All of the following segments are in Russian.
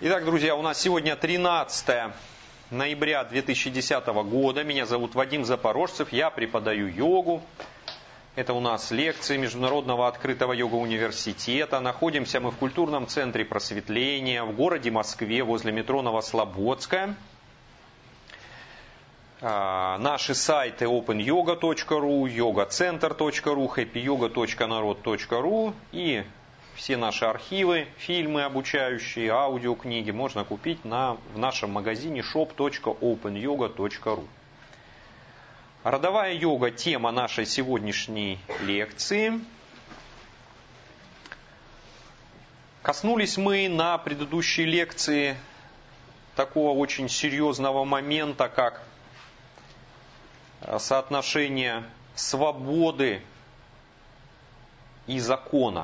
Итак, друзья, у нас сегодня 13 ноября 2010 года. Меня зовут Вадим Запорожцев, я преподаю йогу. Это у нас лекции Международного открытого йога-университета. Находимся мы в культурном центре просветления в городе Москве возле метро Новослободская. Наши сайты openyoga.ru, yogacenter.ru, happyyoga.narod.ru и все наши архивы, фильмы обучающие, аудиокниги можно купить в нашем магазине shop.openyoga.ru. Родовая йога – тема нашей сегодняшней лекции. Коснулись мы на предыдущей лекции такого очень серьезного момента, как соотношение свободы и закона.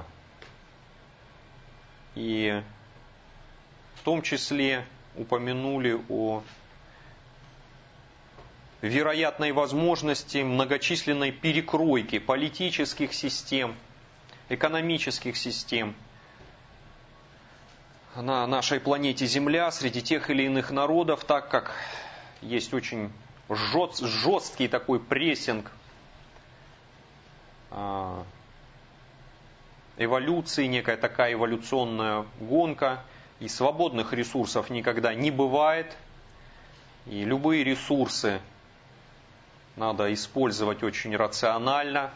И в том числе упомянули о вероятной возможности многочисленной перекройки политических систем, экономических систем на нашей планете Земля среди тех или иных народов, так как есть очень жесткий такой прессинг эволюции, некая такая эволюционная гонка, и свободных ресурсов никогда не бывает, и любые ресурсы надо использовать очень рационально,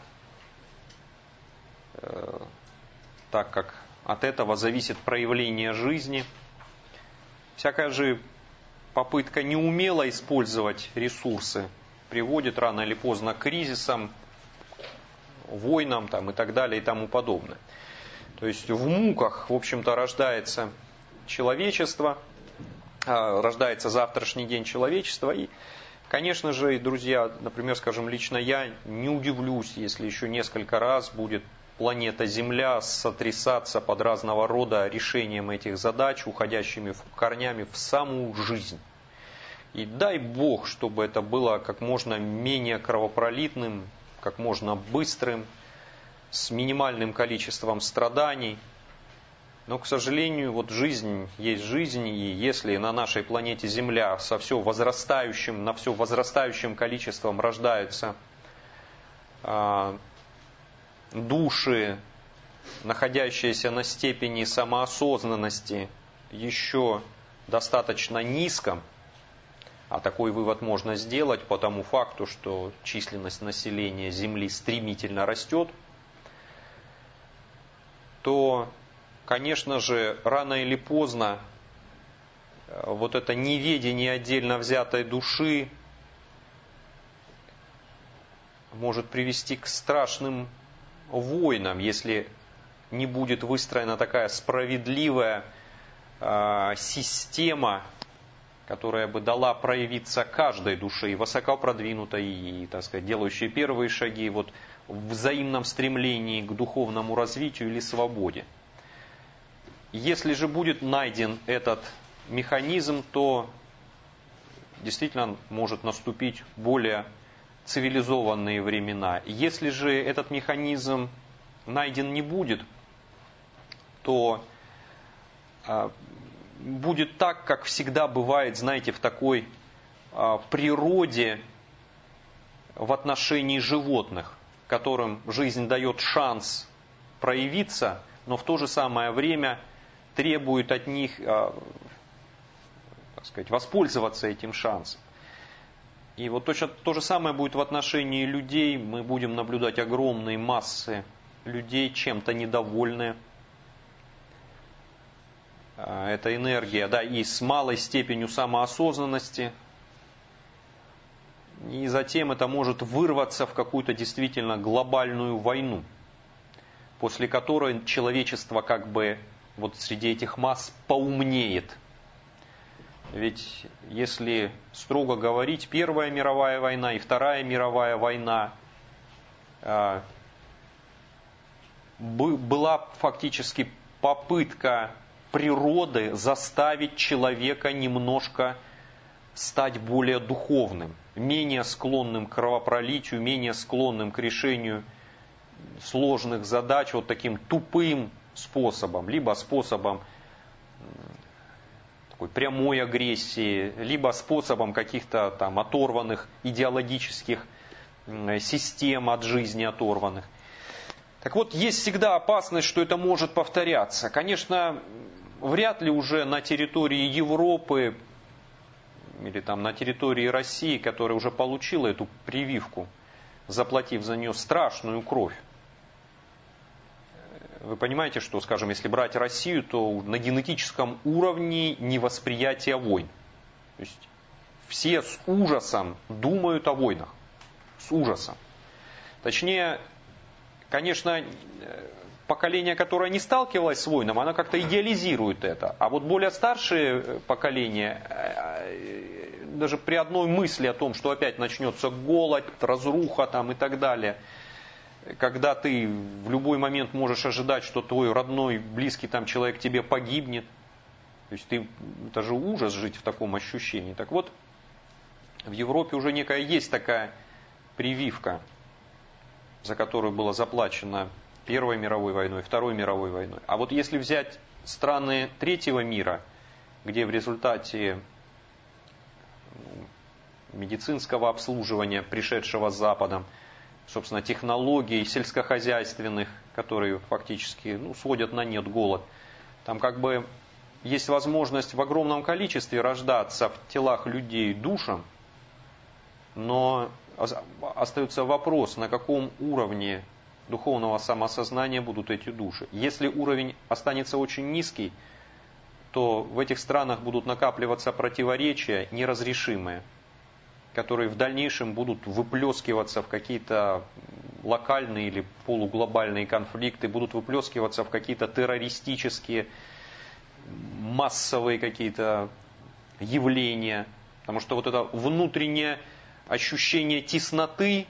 так как от этого зависит проявление жизни. Всякая же попытка неумело использовать ресурсы приводит рано или поздно к кризисам, войнам и так далее и тому подобное. То есть в муках, в общем-то, рождается человечество, рождается завтрашний день человечества. И, конечно же, друзья, например, скажем, лично я не удивлюсь, если еще несколько раз будет планета Земля сотрясаться под разного рода решением этих задач, уходящими корнями в саму жизнь. И дай Бог, чтобы это было как можно менее кровопролитным, как можно быстрым, с минимальным количеством страданий. Но, к сожалению, вот жизнь есть жизнь, и если на нашей планете Земля на все возрастающим количеством рождаются души, находящиеся на степени самоосознанности еще достаточно низком, а такой вывод можно сделать по тому факту, что численность населения Земли стремительно растет, то, конечно же, рано или поздно вот это неведение отдельно взятой души может привести к страшным войнам, если не будет выстроена такая справедливая система, которая бы дала проявиться каждой душе, и высоко продвинутой, и, так сказать, делающей первые шаги в взаимном стремлении к духовному развитию или свободе. Если же будет найден этот механизм, то действительно может наступить более цивилизованные времена. Если же этот механизм найден не будет, то будет так, как всегда бывает, знаете, в такой природе в отношении животных, которым жизнь дает шанс проявиться, но в то же самое время требует от них, так сказать, воспользоваться этим шансом. И вот точно то же самое будет в отношении людей. Мы будем наблюдать огромные массы людей, чем-то недовольные. Это энергия, и с малой степенью самоосознанности. И затем это может вырваться в какую-то действительно глобальную войну, после которой человечество вот среди этих масс поумнеет. Ведь если строго говорить, Первая мировая война и Вторая мировая война была фактически попытка природы заставить человека немножко стать более духовным, менее склонным к кровопролитию, менее склонным к решению сложных задач вот таким тупым способом, либо способом такой прямой агрессии, либо способом каких-то там оторванных идеологических систем от жизни оторванных. Так вот, есть всегда опасность, что это может повторяться. Конечно, вряд ли уже на территории Европы или там на территории России, которая уже получила эту прививку, заплатив за нее страшную кровь. Вы понимаете, что, скажем, если брать Россию, то на генетическом уровне невосприятие войн. То есть все с ужасом думают о войнах. С ужасом. Точнее, конечно, поколение, которое не сталкивалось с войном, оно как-то идеализирует это. А вот более старшее поколение, даже при одной мысли о том, что опять начнется голод, разруха там и так далее, когда ты в любой момент можешь ожидать, что твой родной, близкий там человек тебе погибнет. То есть это же ужас жить в таком ощущении. Так вот, в Европе уже некая есть такая прививка, за которую было заплачено Первой мировой войной, Второй мировой войной. А вот если взять страны третьего мира, где в результате медицинского обслуживания, пришедшего с Западом, собственно, технологий сельскохозяйственных, которые фактически сводят на нет голод, там как бы есть возможность в огромном количестве рождаться в телах людей душам, но остается вопрос, на каком уровне духовного самосознания будут эти души. Если уровень останется очень низкий, то в этих странах будут накапливаться противоречия неразрешимые, которые в дальнейшем будут выплескиваться в какие-то локальные или полуглобальные конфликты, будут выплескиваться в какие-то террористические, массовые какие-то явления. Потому что вот это внутреннее ощущение тесноты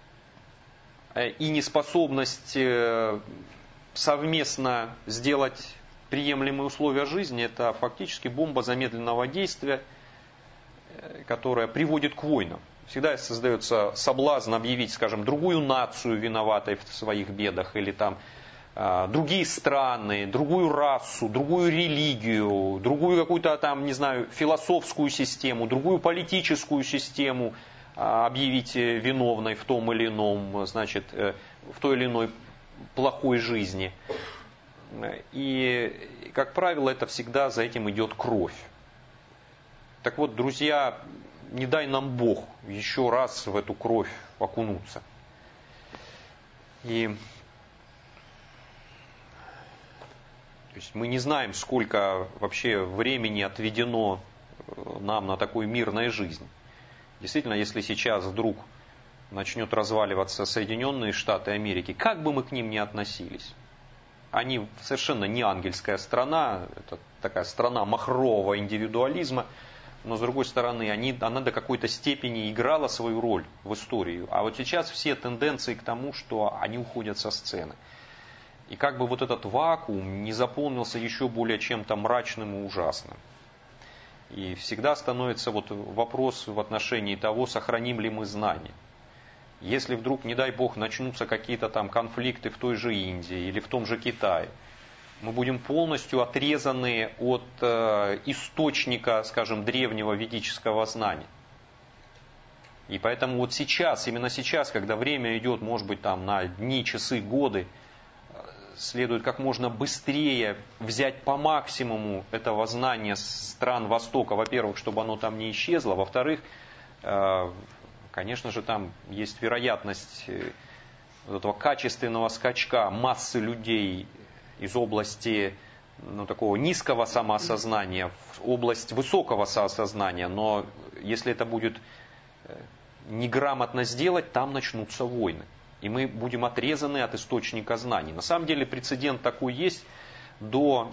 и неспособность совместно сделать приемлемые условия жизни, это фактически бомба замедленного действия, которая приводит к войнам. Всегда создается соблазн объявить, скажем, другую нацию виноватой в своих бедах, или там другие страны, другую расу, другую религию, другую какую-то там, не знаю, философскую систему, другую политическую систему объявить виновной в том или ином, значит, в той или иной плохой жизни. И, как правило, это всегда за этим идет кровь. Так вот, друзья, не дай нам Бог еще раз в эту кровь окунуться. И то есть мы не знаем, сколько вообще времени отведено нам на такой мирной жизни. Действительно, если сейчас вдруг начнет разваливаться Соединенные Штаты Америки, как бы мы к ним ни относились, они совершенно не ангельская страна, это такая страна махрового индивидуализма, но с другой стороны, она до какой-то степени играла свою роль в истории. А вот сейчас все тенденции к тому, что они уходят со сцены. И как бы вот этот вакуум не заполнился еще более чем-то мрачным и ужасным. И всегда становится вот вопрос в отношении того, сохраним ли мы знания. Если вдруг, не дай Бог, начнутся какие-то там конфликты в той же Индии или в том же Китае, мы будем полностью отрезаны от источника, скажем, древнего ведического знания. И поэтому вот сейчас, именно сейчас, когда время идет, может быть, там на дни, часы, годы, следует как можно быстрее взять по максимуму этого знания стран Востока. Во-первых, чтобы оно там не исчезло. Во-вторых, конечно же, там есть вероятность вот этого качественного скачка массы людей из области такого низкого самоосознания в область высокого самоосознания. Но если это будет неграмотно сделать, там начнутся войны. И мы будем отрезаны от источника знаний. На самом деле прецедент такой есть. До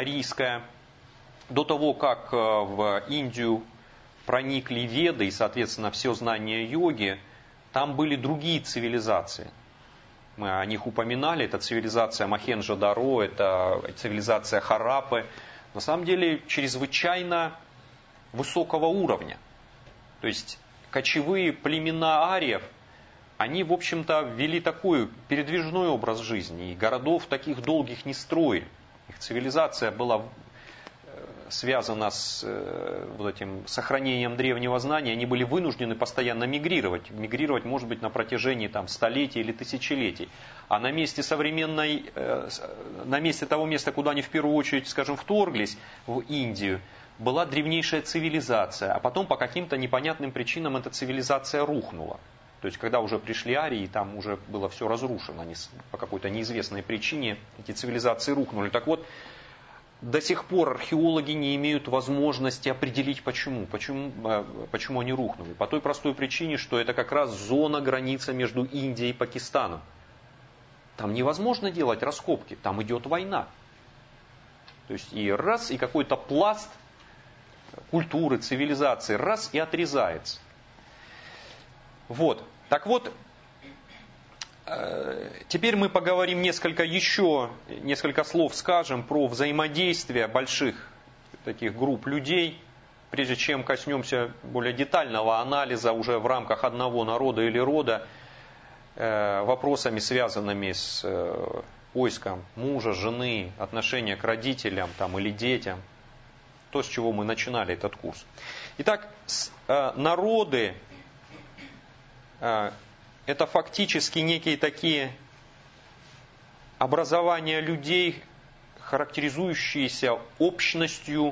того, как в Индию проникли веды и, соответственно, все знания йоги, там были другие цивилизации. Мы о них упоминали. Это цивилизация Мохенджо-Даро, это цивилизация Хараппы. На самом деле чрезвычайно высокого уровня. То есть кочевые племена ариев, они, в общем-то, вели такой передвижной образ жизни. И городов таких долгих не строили. Их цивилизация была связана с вот этим сохранением древнего знания, они были вынуждены постоянно мигрировать. Мигрировать, может быть, на протяжении там, столетий или тысячелетий. А на месте на месте того места, куда они в первую очередь, скажем, вторглись, в Индию, была древнейшая цивилизация. А потом по каким-то непонятным причинам эта цивилизация рухнула. То есть, когда уже пришли арии, там уже было все разрушено. Они по какой-то неизвестной причине эти цивилизации рухнули. Так вот, до сих пор археологи не имеют возможности определить, почему они рухнули. По той простой причине, что это как раз зона, граница между Индией и Пакистаном. Там невозможно делать раскопки, там идет война. То есть и какой-то пласт культуры, цивилизации, и отрезается. Вот. Так вот, теперь мы поговорим несколько слов скажем про взаимодействие больших таких групп людей, прежде чем коснемся более детального анализа уже в рамках одного народа или рода, вопросами, связанными с поиском мужа, жены, отношения к родителям там, или детям, то, с чего мы начинали этот курс. Итак, народы это фактически некие такие образования людей, характеризующиеся общностью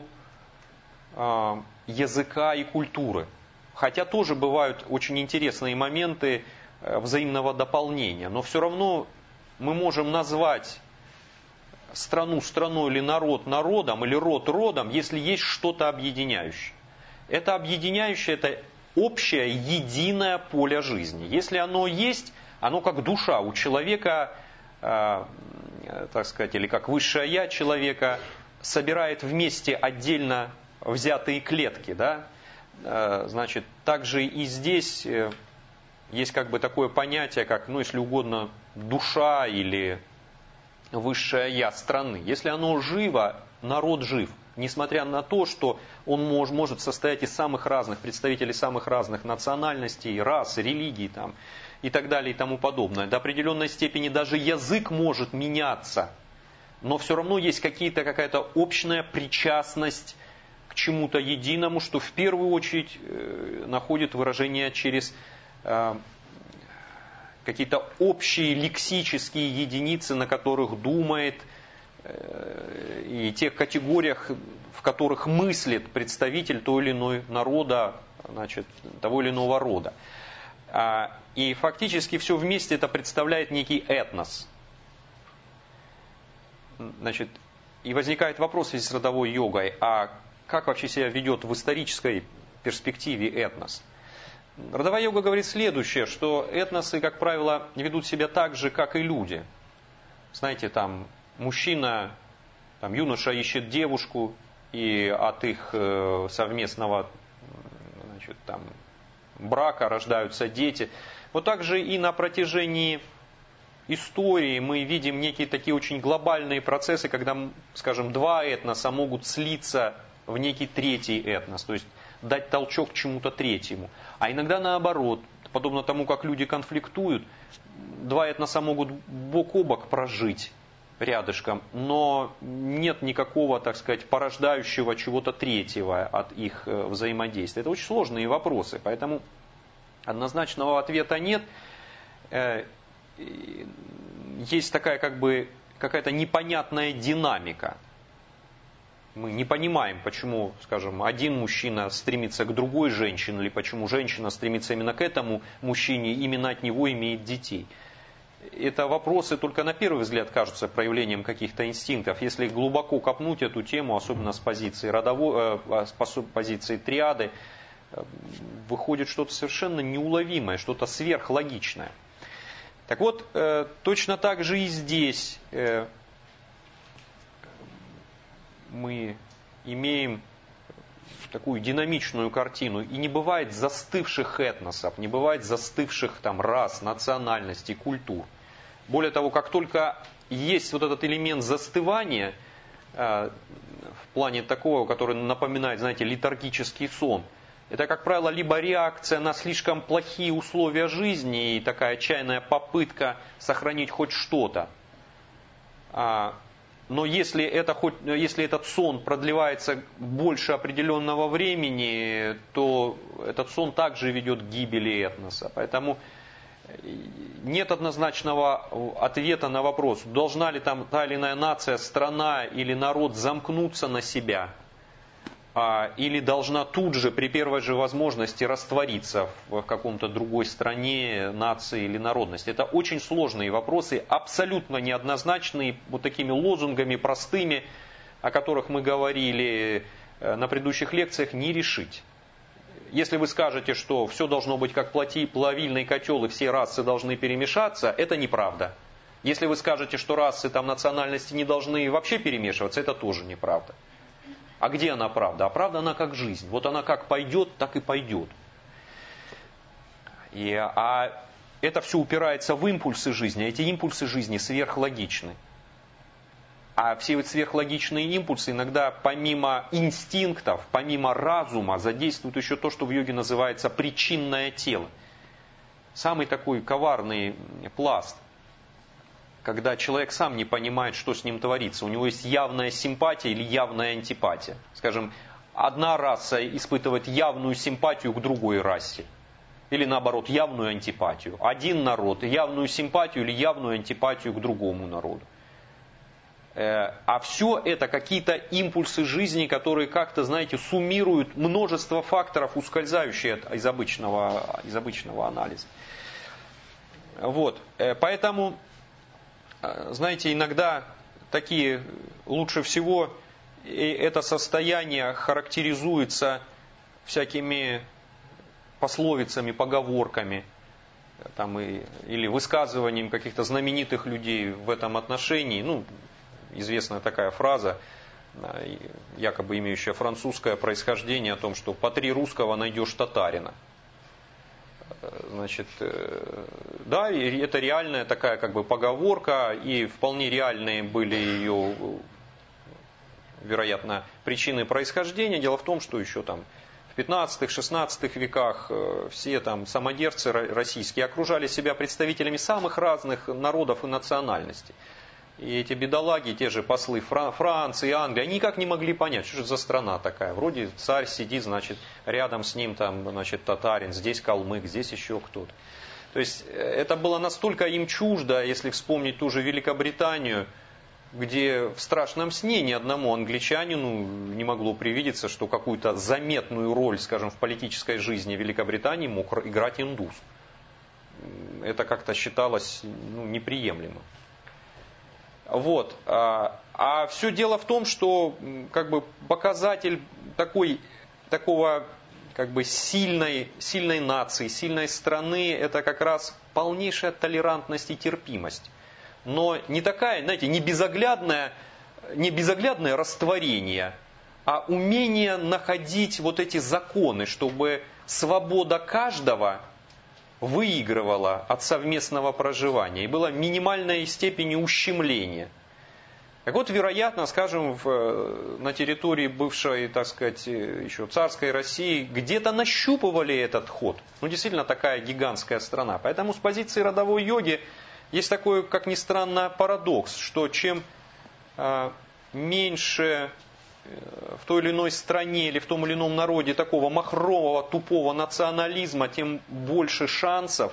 языка и культуры. Хотя тоже бывают очень интересные моменты взаимного дополнения. Но все равно мы можем назвать страну страной или народ народом, или род родом, если есть что-то объединяющее. Это объединяющее, это общее, единое поле жизни. Если оно есть, оно как душа у человека, так сказать, или как высшее я человека, собирает вместе отдельно взятые клетки. Да? Значит, также и здесь есть как бы такое понятие, как, если угодно, душа или высшее я страны. Если оно живо, народ жив. Несмотря на то, что он может состоять из самых разных представителей самых разных национальностей, рас, религий там, и так далее и тому подобное. До определенной степени даже язык может меняться, но все равно есть какая-то общая причастность к чему-то единому, что в первую очередь находит выражение через какие-то общие лексические единицы, на которых думает, и тех категориях, в которых мыслит представитель того или иного народа, значит, того или иного рода. И фактически все вместе это представляет некий этнос. Значит, и возникает вопрос в связи с родовой йогой, а как вообще себя ведет в исторической перспективе этнос? Родовая йога говорит следующее, что этносы, как правило, ведут себя так же, как и люди. Знаете, там мужчина, юноша ищет девушку, и от их совместного брака рождаются дети. Вот так же и на протяжении истории мы видим некие такие очень глобальные процессы, когда, скажем, два этноса могут слиться в некий третий этнос, то есть дать толчок к чему-то третьему. А иногда наоборот, подобно тому, как люди конфликтуют, два этноса могут бок о бок прожить рядышком, но нет никакого, так сказать, порождающего чего-то третьего от их взаимодействия. Это очень сложные вопросы, поэтому однозначного ответа нет. Есть такая какая-то непонятная динамика. Мы не понимаем, почему, скажем, один мужчина стремится к другой женщине, или почему женщина стремится именно к этому мужчине, именно от него имеет детей. Это вопросы только на первый взгляд кажутся проявлением каких-то инстинктов. Если глубоко копнуть эту тему, особенно с позиции с позиции триады, выходит что-то совершенно неуловимое, что-то сверхлогичное. Так вот, точно так же и здесь мы имеем такую динамичную картину. И не бывает застывших этносов, не бывает застывших рас, национальностей, культур. Более того, как только есть вот этот элемент застывания, в плане такого, который напоминает, знаете, летаргический сон, это, как правило, либо реакция на слишком плохие условия жизни и такая отчаянная попытка сохранить хоть что-то, Но если этот сон продлевается больше определенного времени, то этот сон также ведет к гибели этноса. Поэтому нет однозначного ответа на вопрос, должна ли там та или иная нация, страна или народ замкнуться на себя, или должна тут же при первой же возможности раствориться в каком-то другой стране, нации или народности. Это очень сложные вопросы, абсолютно неоднозначные, вот такими лозунгами простыми, о которых мы говорили на предыдущих лекциях, не решить. Если вы скажете, что все должно быть как плавильный котел и все расы должны перемешаться, это неправда. Если вы скажете, что расы, там, национальности не должны вообще перемешиваться, это тоже неправда. А где она правда? А правда она как жизнь. Вот она как пойдет, так и пойдет. А это все упирается в импульсы жизни. А эти импульсы жизни сверхлогичны. А все вот сверхлогичные импульсы иногда помимо инстинктов, помимо разума задействуют еще то, что в йоге называется причинное тело. Самый такой коварный пласт. Когда человек сам не понимает, что с ним творится. У него есть явная симпатия или явная антипатия. Скажем, одна раса испытывает явную симпатию к другой расе. Или наоборот, явную антипатию. Один народ явную симпатию или явную антипатию к другому народу. А все это какие-то импульсы жизни, которые как-то, знаете, суммируют множество факторов, ускользающие из обычного анализа. Вот. Поэтому, знаете, иногда такие лучше всего это состояние характеризуется всякими пословицами, поговорками там, или высказыванием каких-то знаменитых людей в этом отношении. Ну, известная такая фраза, якобы имеющая французское происхождение, о том, что по 3 русского найдешь татарина. Значит, да, и это реальная такая как бы поговорка, и вполне реальные были ее, вероятно, причины происхождения. Дело в том, что еще там в 15-16 веках все там самодержцы российские окружали себя представителями самых разных народов и национальностей. И эти бедолаги, те же послы Франции, Англии, они никак не могли понять, что же за страна такая. Вроде царь сидит, значит, рядом с ним там, значит, татарин, здесь калмык, здесь еще кто-то. То есть это было настолько им чуждо, если вспомнить ту же Великобританию, где в страшном сне ни одному англичанину не могло привидеться, что какую-то заметную роль, скажем, в политической жизни Великобритании мог играть индус. Это как-то считалось неприемлемым. Вот. А все дело в том, что как бы показатель такого как бы сильной нации, сильной страны, это как раз полнейшая толерантность и терпимость. Но не такая, знаете, не безоглядное растворение, а умение находить вот эти законы, чтобы свобода каждого выигрывала от совместного проживания и была минимальной степени ущемления. Так вот, вероятно, скажем, на территории бывшей, так сказать, еще царской России где-то нащупывали этот ход. Ну, действительно, такая гигантская страна. Поэтому с позиции родовой йоги есть такой, как ни странно, парадокс, что чем меньше в той или иной стране или в том или ином народе такого махрового, тупого национализма, тем больше шансов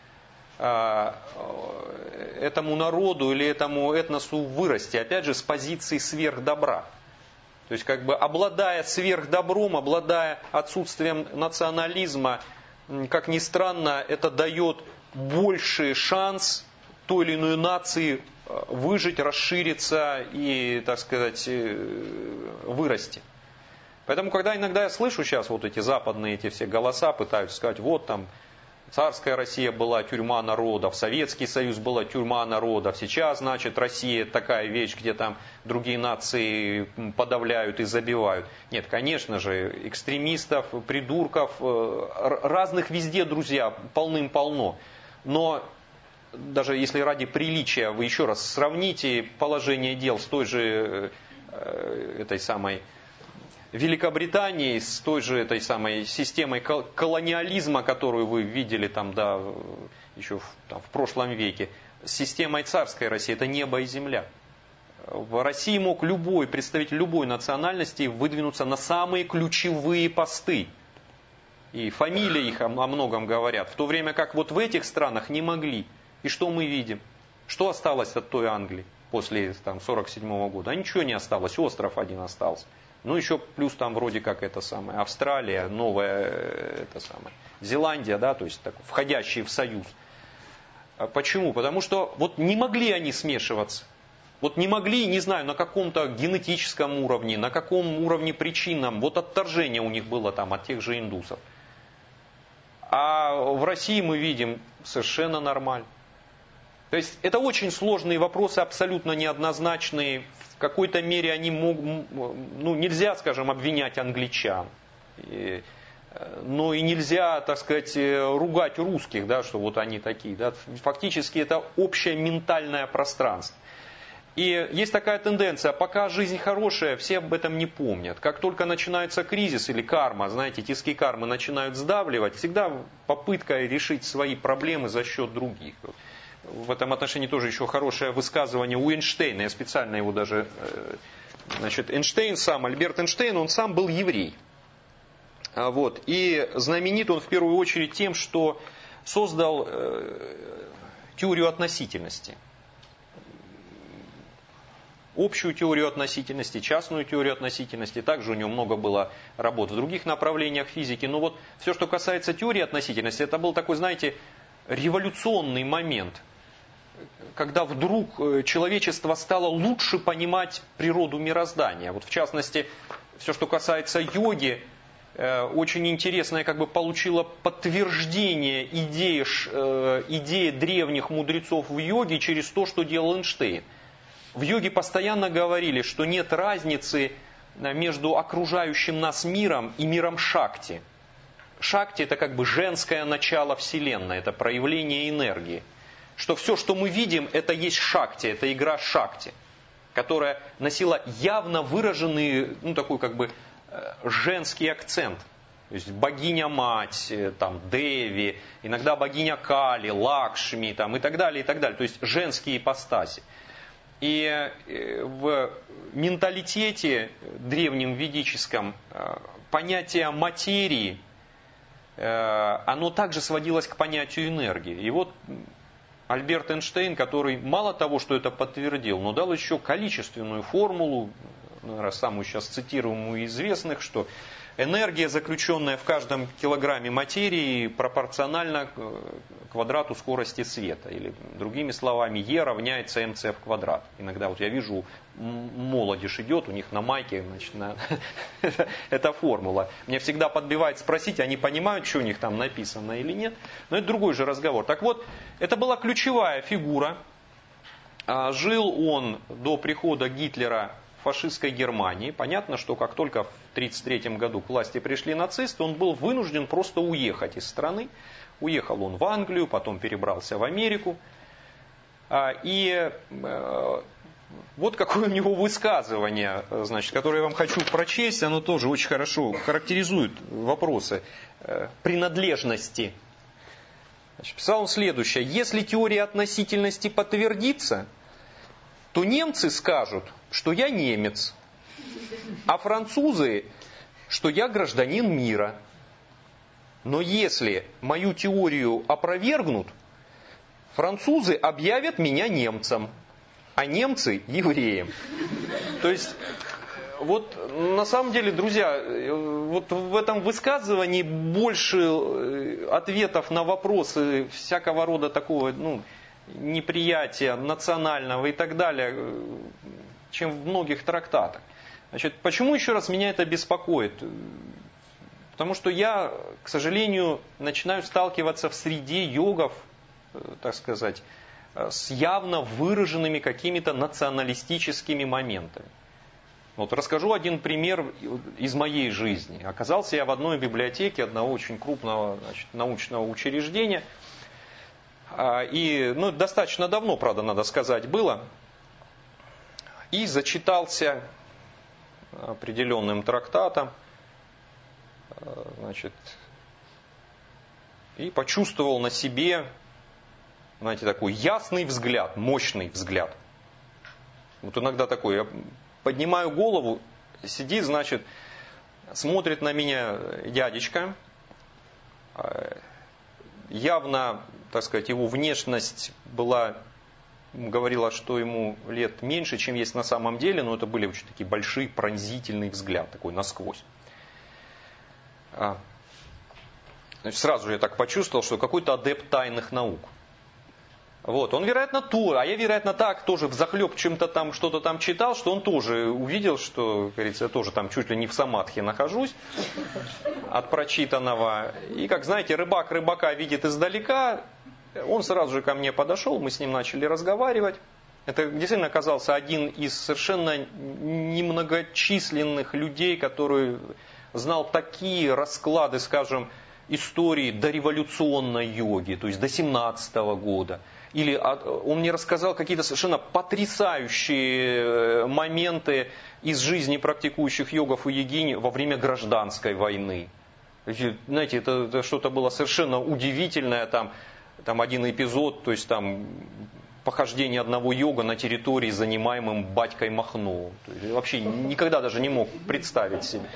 этому народу или этому этносу вырасти, опять же, с позиции сверхдобра. То есть, как бы обладая сверхдобром, обладая отсутствием национализма, как ни странно, это дает больший шанс той или иной нации выжить, расшириться и, так сказать, вырасти. Поэтому, когда иногда я слышу сейчас вот эти западные эти все голоса, пытаются сказать, вот там царская Россия была тюрьма народов, Советский Союз была тюрьма народов, сейчас, значит, Россия такая вещь, где там другие нации подавляют и забивают. Нет, конечно же, экстремистов, придурков, разных везде, друзья, полным-полно. Но даже если ради приличия вы еще раз сравните положение дел с той же этой самой Великобританией, с той же этой самой системой колониализма, которую вы видели там, да, еще в прошлом веке, с системой царской России, это небо и земля. В России мог любой представитель любой национальности выдвинуться на самые ключевые посты. И фамилии их о многом говорят. В то время как вот в этих странах не могли. И что мы видим? Что осталось от той Англии после 1947 года? А ничего не осталось, остров один остался. Ну еще плюс там вроде как это самое, Австралия, новая это самое, Зеландия, да, то есть так, входящие в союз. Почему? Потому что вот не могли они смешиваться. Вот не могли, не знаю, на каком-то генетическом уровне, на каком уровне причинном, вот отторжение у них было там от тех же индусов. А в России мы видим совершенно нормально. То есть это очень сложные вопросы, абсолютно неоднозначные. В какой-то мере они могут, ну нельзя, скажем, обвинять англичан. Но и нельзя, так сказать, ругать русских, да, что вот они такие. Да. Фактически это общее ментальное пространство. И есть такая тенденция, пока жизнь хорошая, все об этом не помнят. Как только начинается кризис или карма, знаете, тиски кармы начинают сдавливать, всегда попытка решить свои проблемы за счет других. В этом отношении тоже еще хорошее высказывание у Эйнштейна, я специально его даже... Значит, Эйнштейн сам, Альберт Эйнштейн, он сам был еврей. Вот. И знаменит он в первую очередь тем, что создал теорию относительности. Общую теорию относительности, частную теорию относительности. Также у него много было работ в других направлениях физики. Но вот все, что касается теории относительности, это был такой, знаете, революционный момент, когда вдруг человечество стало лучше понимать природу мироздания. Вот в частности, все, что касается йоги, очень интересное как бы получило подтверждение идеи древних мудрецов в йоге через то, что делал Эйнштейн. В йоге постоянно говорили, что нет разницы между окружающим нас миром и миром Шакти. Шакти это как бы женское начало Вселенной, это проявление энергии. Что все, что мы видим, это есть Шакти, это игра Шакти, которая носила явно выраженный, ну такой как бы женский акцент. То есть богиня-мать, там, Деви, иногда богиня Кали, Лакшми там, и так далее, и так далее. То есть женские ипостаси. И в менталитете древнем ведическом понятие материи, оно также сводилось к понятию энергии. И вот Альберт Эйнштейн, который мало того, что это подтвердил, но дал еще количественную формулу, наверное, самую сейчас цитируемую из известных, что энергия, заключенная в каждом килограмме материи, пропорциональна квадрату скорости света. Или, другими словами, E равняется mc в квадрат. Иногда вот я вижу, молодежь идет, у них на майке, значит, эта формула. Мне всегда подбивает спросить, они понимают, что у них там написано или нет. Но это другой же разговор. Так вот, это была ключевая фигура. Жил он до прихода Гитлера в фашистской Германии. Понятно, что как только в 1933 году к власти пришли нацисты, он был вынужден просто уехать из страны. Уехал он в Англию, потом перебрался в Америку. И вот какое у него высказывание, значит, которое я вам хочу прочесть, оно тоже очень хорошо характеризует вопросы принадлежности. Значит, писал он следующее. Если теория относительности подтвердится, то немцы скажут, что я немец, а французы, что я гражданин мира. Но если мою теорию опровергнут, французы объявят меня немцем, а немцы евреем. То есть, вот на самом деле, друзья, вот в этом высказывании больше ответов на вопросы всякого рода такого, неприятия национального и так далее, чем в многих трактатах. Значит, почему еще раз меня это беспокоит? Потому что я, к сожалению, начинаю сталкиваться в среде йогов, так сказать, с явно выраженными какими-то националистическими моментами. Вот расскажу один пример из моей жизни. Оказался я в одной библиотеке одного очень крупного, значит, научного учреждения. И достаточно давно, правда, надо сказать, было. И зачитался определенным трактатом. Значит, и почувствовал на себе, знаете, такой ясный взгляд, мощный взгляд. Вот иногда такое, я поднимаю голову, сидит, значит, смотрит на меня дядечка, явно, так сказать, его внешность говорила, что ему лет меньше, чем есть на самом деле, но это были очень такие большие, пронзительный взгляд, такой насквозь. Значит, сразу же я так почувствовал, что какой-то адепт тайных наук. Вот, он, вероятно, а я, вероятно, так тоже взахлеб чем-то там, что-то там читал, что он тоже увидел, что, как говорится, я тоже там чуть ли не в самадхи нахожусь от прочитанного. И, как знаете, рыбак рыбака видит издалека, он сразу же ко мне подошел, мы с ним начали разговаривать. Это действительно оказался один из совершенно немногочисленных людей, который знал такие расклады, скажем, истории дореволюционной йоги, то есть до 17 года. Или он мне рассказал какие-то совершенно потрясающие моменты из жизни практикующих йогов и йогинь во время гражданской войны. Знаете, это что-то было совершенно удивительное, там один эпизод, то есть там похождение одного йога на территории, занимаемым батькой Махно. Вообще никогда даже не мог представить себе.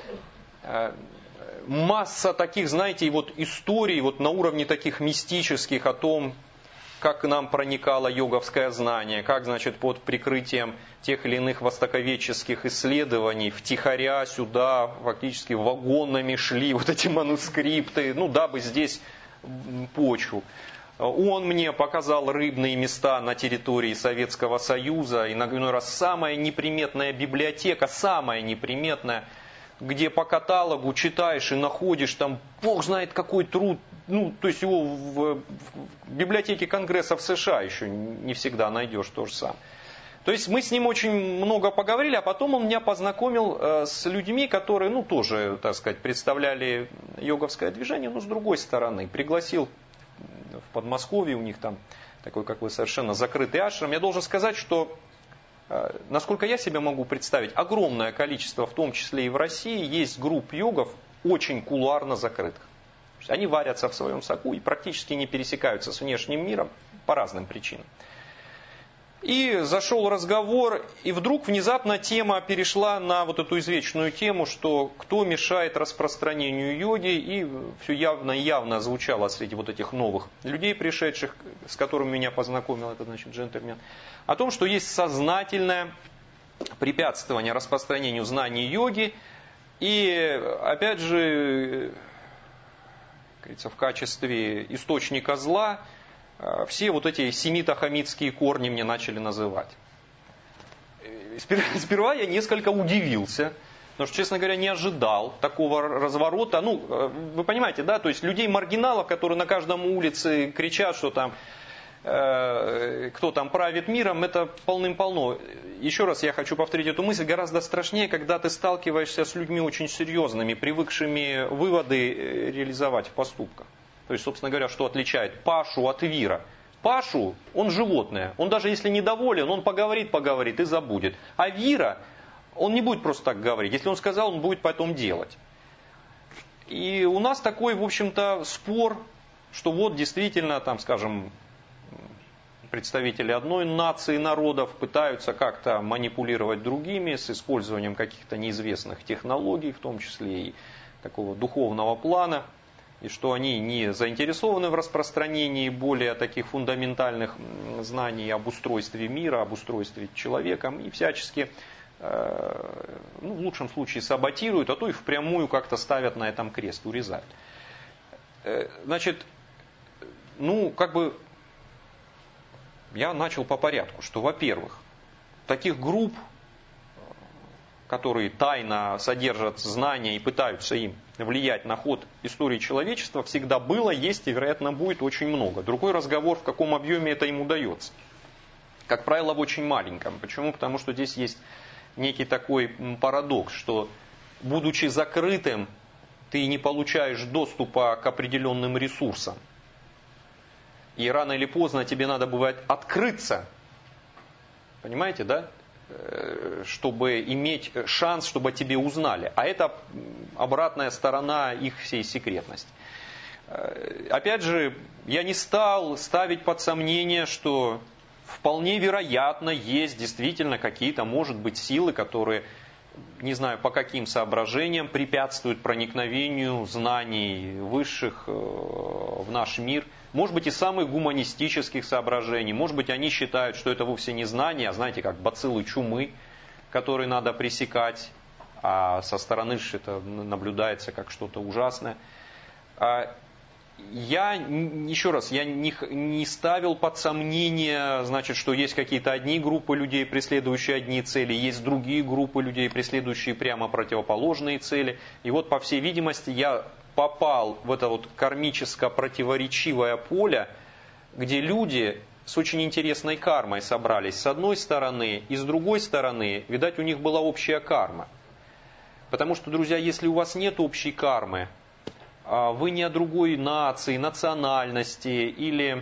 Масса таких, знаете, и вот историй вот на уровне таких мистических о том, как к нам проникало йоговское знание, как, значит, под прикрытием тех или иных востоковедческих исследований втихаря сюда фактически вагонами шли вот эти манускрипты, дабы здесь почву. Он мне показал рыбные места на территории Советского Союза, иной раз самая неприметная библиотека, самая неприметная, где по каталогу читаешь и находишь там, бог знает какой труд, то есть его в библиотеке Конгресса в США еще не всегда найдешь то же самое. То есть мы с ним очень много поговорили, а потом он меня познакомил с людьми, которые, тоже, так сказать, представляли йоговское движение, но с другой стороны. Пригласил в Подмосковье, у них там такой, как бы, совершенно закрытый ашрам. Я должен сказать, что, насколько я себе могу представить, огромное количество, в том числе и в России, есть групп йогов очень кулуарно закрытых. Они варятся в своем соку и практически не пересекаются с внешним миром по разным причинам. И зашел разговор, и вдруг внезапно тема перешла на вот эту извечную тему, что кто мешает распространению йоги, и все явно и явно звучало среди вот этих новых людей, пришедших, с которыми меня познакомил этот, значит, джентльмен, о том, что есть сознательное препятствование распространению знаний йоги, и опять же, как говорится, в качестве источника зла все вот эти семито-хамитские корни мне начали называть. Сперва я несколько удивился, потому что, честно говоря, не ожидал такого разворота. Вы понимаете, да, то есть людей-маргиналов, которые на каждом улице кричат, что там кто там правит миром, это полным-полно. Еще раз я хочу повторить эту мысль, гораздо страшнее, когда ты сталкиваешься с людьми очень серьезными, привыкшими выводы реализовать в поступках. То есть, собственно говоря, что отличает Пашу от Вира? Пашу, он животное. Он даже если недоволен, он поговорит и забудет. А Вира, он не будет просто так говорить. Если он сказал, он будет потом делать. И у нас такой, в общем-то, спор, что вот действительно, там, скажем, представители одной нации народов пытаются как-то манипулировать другими с использованием каких-то неизвестных технологий, в том числе и такого духовного плана. И что они не заинтересованы в распространении более таких фундаментальных знаний об устройстве мира, об устройстве человека, и всячески, в лучшем случае, саботируют, а то и впрямую как-то ставят на этом крест, урезают. Значит, я начал по порядку, что, во-первых, таких групп, которые тайно содержат знания и пытаются им влиять на ход истории человечества, всегда было, есть и, вероятно, будет очень много. Другой разговор, в каком объеме это им удается. Как правило, в очень маленьком. Почему? Потому что здесь есть некий такой парадокс, что, будучи закрытым, ты не получаешь доступа к определенным ресурсам. И рано или поздно тебе надо бывает открыться. Понимаете, да? Чтобы иметь шанс, чтобы о тебе узнали. А это обратная сторона их всей секретности. Опять же, я не стал ставить под сомнение, что вполне вероятно, есть действительно какие-то, может быть, силы, которые, не знаю по каким соображениям, препятствуют проникновению знаний высших в наш мир. Может быть, из самых гуманистических соображений. Может быть, они считают, что это вовсе не знания, а, знаете, как бациллы чумы, которые надо пресекать, а со стороны это наблюдается как что-то ужасное. Я, еще раз, я не ставил под сомнение, значит, что есть какие-то одни группы людей, преследующие одни цели, есть другие группы людей, преследующие прямо противоположные цели. И вот, по всей видимости, я попал в это вот кармическое противоречивое поле, где люди с очень интересной кармой собрались с одной стороны, и с другой стороны, видать, у них была общая карма. Потому что, друзья, если у вас нет общей кармы, вы ни о другой нации, национальности или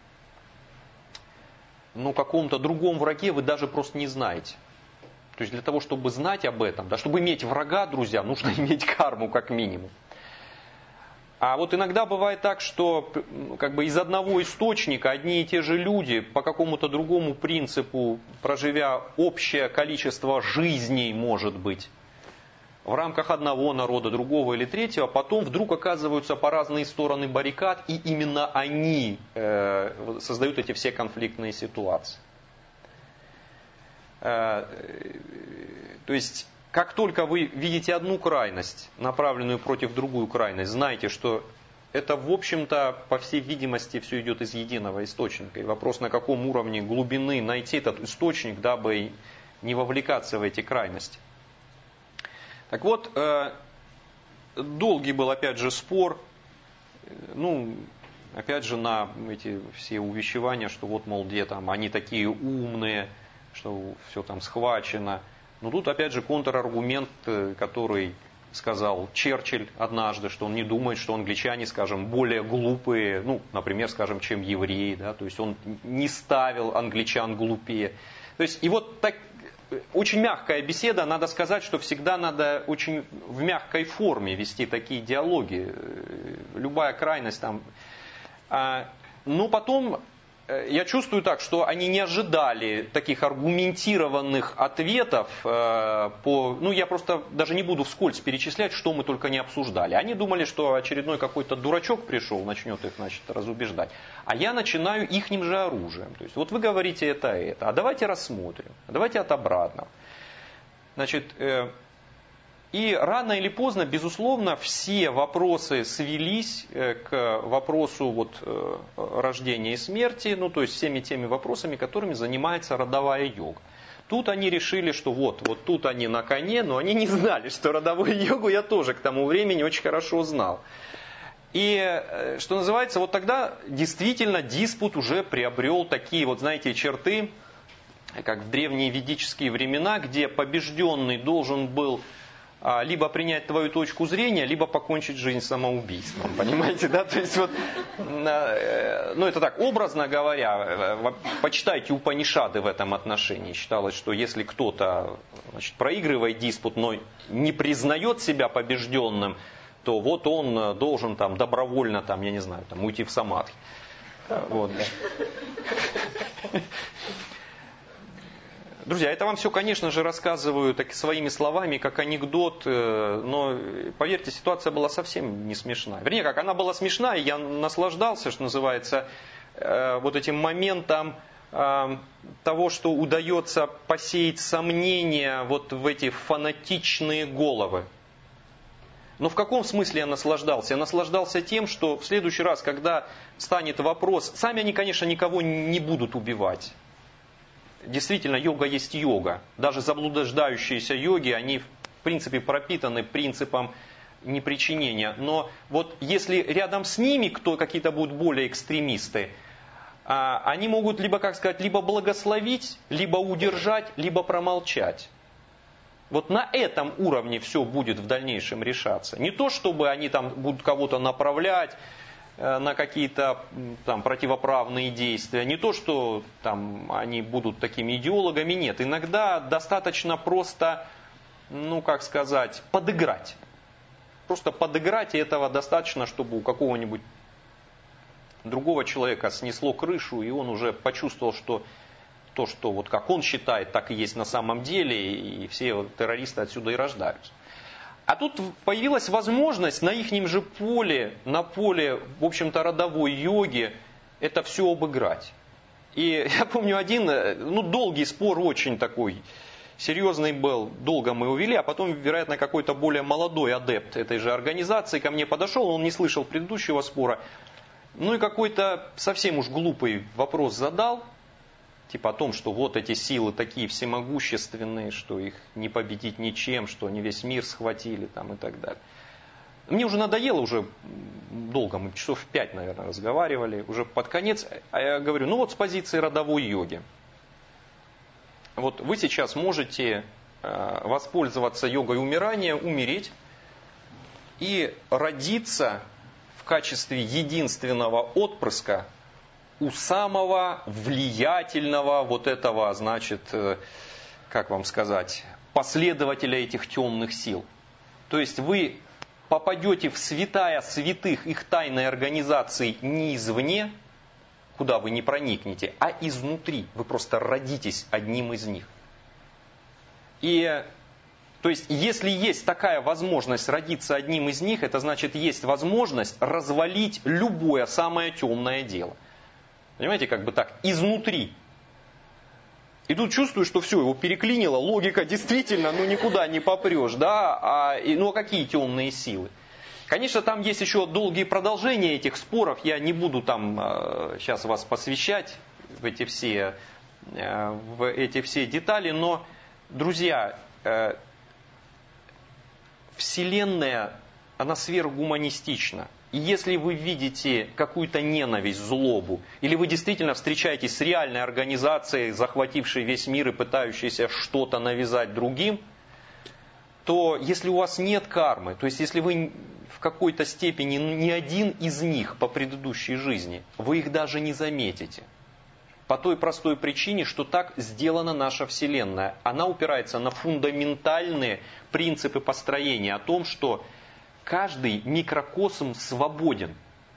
каком-то другом враге вы даже просто не знаете. То есть для того, чтобы знать об этом, да, чтобы иметь врага, друзья, нужно иметь карму как минимум. А вот иногда бывает так, что как бы из одного источника одни и те же люди по какому-то другому принципу, проживя общее количество жизней, может быть, в рамках одного народа, другого или третьего, потом вдруг оказываются по разные стороны баррикад, и именно они создают эти все конфликтные ситуации. То есть, как только вы видите одну крайность, направленную против другую крайность, знайте, что это, в общем-то, по всей видимости, все идет из единого источника. И вопрос, на каком уровне глубины найти этот источник, дабы не вовлекаться в эти крайности. Так вот, долгий был, опять же, спор, опять же, на эти все увещевания, что вот, мол, где там, они такие умные, что все там схвачено. Но тут, опять же, контраргумент, который сказал Черчилль однажды, что он не думает, что англичане, скажем, более глупые, например, скажем, чем евреи, да, то есть он не ставил англичан глупее. То есть, и вот так, очень мягкая беседа, надо сказать, что всегда надо очень в мягкой форме вести такие диалоги. Любая крайность там. Но потом я чувствую так, что они не ожидали таких аргументированных ответов. Я просто даже не буду вскользь перечислять, что мы только не обсуждали. Они думали, что очередной какой-то дурачок пришел, начнет их, разубеждать. А я начинаю ихним же оружием. То есть, вот вы говорите это, а давайте рассмотрим, а давайте от обратного. Значит, и рано или поздно, безусловно, все вопросы свелись к вопросу рождения и смерти, то есть всеми теми вопросами, которыми занимается родовая йога. Тут они решили, что вот тут они на коне, но они не знали, что родовую йогу я тоже к тому времени очень хорошо знал. И, что называется, вот тогда действительно диспут уже приобрел такие, черты, как в древние ведические времена, где побежденный должен был либо принять твою точку зрения, либо покончить жизнь самоубийством. Понимаете, да? То есть это так, образно говоря, почитайте Упанишады в этом отношении. Считалось, что если кто-то проигрывает диспут, но не признает себя побежденным, то вот он должен добровольно уйти в самадхи. Вот, да. Друзья, это вам все, конечно же, рассказываю своими словами, как анекдот, но, поверьте, ситуация была совсем не смешная. Вернее, как, она была смешная, и я наслаждался, что называется, этим моментом того, что удается посеять сомнения в эти фанатичные головы. Но в каком смысле я наслаждался? Я наслаждался тем, что в следующий раз, когда станет вопрос, сами они, конечно, никого не будут убивать. Действительно, йога есть йога. Даже заблуждающиеся йоги, они в принципе пропитаны принципом непричинения. Но если рядом с ними какие-то будут более экстремисты, они могут либо благословить, либо удержать, либо промолчать. Вот на этом уровне все будет в дальнейшем решаться. Не то, чтобы они будут кого-то направлять на какие-то противоправные действия. Не то, что они будут такими идеологами. Нет. Иногда достаточно просто, подыграть. Просто подыграть, и этого достаточно, чтобы у какого-нибудь другого человека снесло крышу, и он уже почувствовал, что то, что вот как он считает, так и есть на самом деле, и все террористы отсюда и рождаются. А тут появилась возможность на ихнем же поле, на поле, в общем-то, родовой йоги, это все обыграть. И я помню один, долгий спор очень такой, серьезный был, долго мы его вели, а потом, вероятно, какой-то более молодой адепт этой же организации ко мне подошел, он не слышал предыдущего спора, и какой-то совсем уж глупый вопрос задал, типа о том, что вот эти силы такие всемогущественные, что их не победить ничем, что они весь мир схватили там, и так далее. Мне уже надоело, уже долго, мы часов 5, наверное, разговаривали, уже под конец, а я говорю, с позиции родовой йоги. Вот вы сейчас можете воспользоваться йогой умирания, умереть и родиться в качестве единственного отпрыска у самого влиятельного вот этого, как вам сказать, последователя этих темных сил. То есть вы попадете в святая святых их тайной организации не извне, куда вы не проникнете, а изнутри. Вы просто родитесь одним из них. И, то есть, если есть такая возможность родиться одним из них, это значит, есть возможность развалить любое самое темное дело. Понимаете, как бы так, изнутри. И тут чувствую, что все, его переклинило, логика действительно, никуда не попрешь, да, а какие темные силы? Конечно, там есть еще долгие продолжения этих споров, я не буду там сейчас вас посвящать в эти все детали, но, друзья, Вселенная, она сверхгуманистична. И если вы видите какую-то ненависть, злобу, или вы действительно встречаетесь с реальной организацией, захватившей весь мир и пытающейся что-то навязать другим, то если у вас нет кармы, то есть если вы в какой-то степени не один из них по предыдущей жизни, вы их даже не заметите. По той простой причине, что так сделана наша Вселенная. Она упирается на фундаментальные принципы построения, о том, что каждый микрокосм свободен.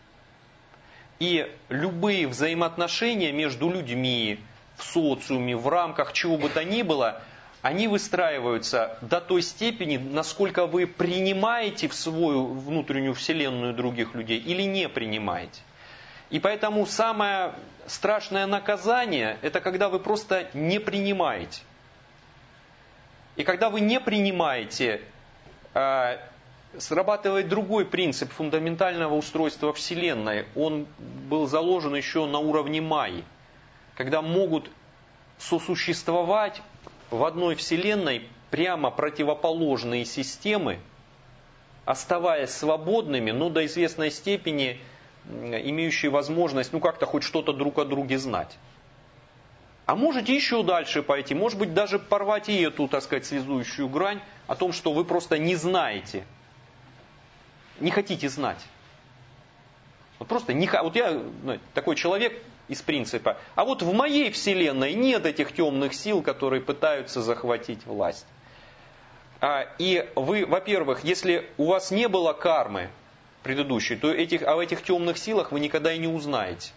И любые взаимоотношения между людьми, в социуме, в рамках чего бы то ни было, они выстраиваются до той степени, насколько вы принимаете в свою внутреннюю вселенную других людей или не принимаете. И поэтому самое страшное наказание, это когда вы просто не принимаете. И когда вы не принимаете, срабатывает другой принцип фундаментального устройства Вселенной. Он был заложен еще на уровне Майи. Когда могут сосуществовать в одной Вселенной прямо противоположные системы, оставаясь свободными, но до известной степени имеющие возможность как-то хоть что-то друг о друге знать. А можете еще дальше пойти, может быть даже порвать и эту, связующую грань о том, что вы просто не знаете, не хотите знать. Вот я такой человек из принципа, а вот в моей вселенной нет этих темных сил, которые пытаются захватить власть. И вы, во-первых, если у вас не было кармы предыдущей, то о этих темных силах вы никогда и не узнаете.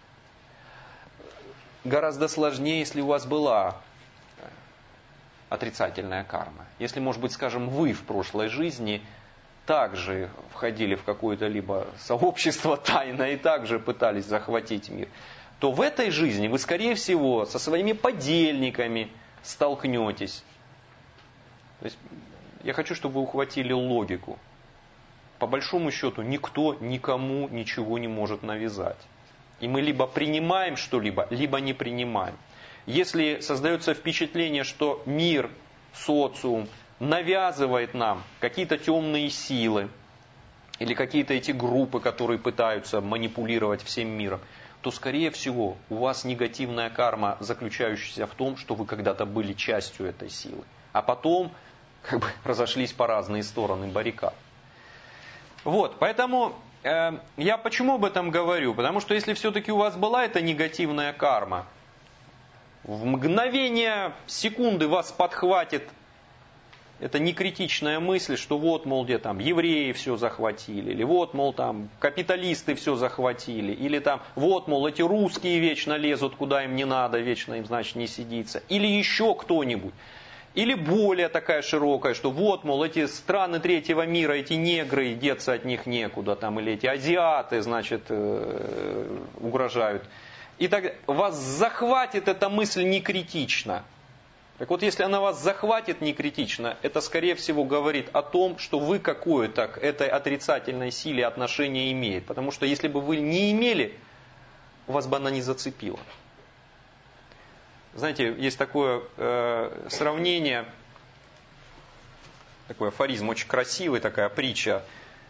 Гораздо сложнее, если у вас была отрицательная карма. Если, может быть, скажем, вы в прошлой жизни также входили в какое-то либо сообщество тайное и также пытались захватить мир, то в этой жизни вы, скорее всего, со своими подельниками столкнетесь. То есть, я хочу, чтобы вы ухватили логику. По большому счету, никто никому ничего не может навязать. И мы либо принимаем что-либо, либо не принимаем. Если создается впечатление, что мир, социум навязывает нам какие-то темные силы, или какие-то эти группы, которые пытаются манипулировать всем миром, то, скорее всего, у вас негативная карма, заключающаяся в том, что вы когда-то были частью этой силы. А потом разошлись по разные стороны баррикад. Вот, поэтому я почему об этом говорю? Потому что если все-таки у вас была эта негативная карма, в мгновение секунды вас подхватит это не критичная мысль, что вот, мол, где там евреи все захватили, или вот, мол, там капиталисты все захватили, или там вот, мол, эти русские вечно лезут, куда им не надо, вечно им, значит, не сидится, или еще кто-нибудь. Или более такая широкая, что вот, мол, эти страны третьего мира, эти негры, деться от них некуда, там, или эти азиаты, значит, угрожают. И так вас захватит эта мысль не критично. Так вот, если она вас захватит не критично, это, скорее всего, говорит о том, что вы какое-то к этой отрицательной силе отношение имеете. Потому что если бы вы не имели, вас бы она не зацепила. Знаете, есть такое сравнение, такой афоризм очень красивый, такая притча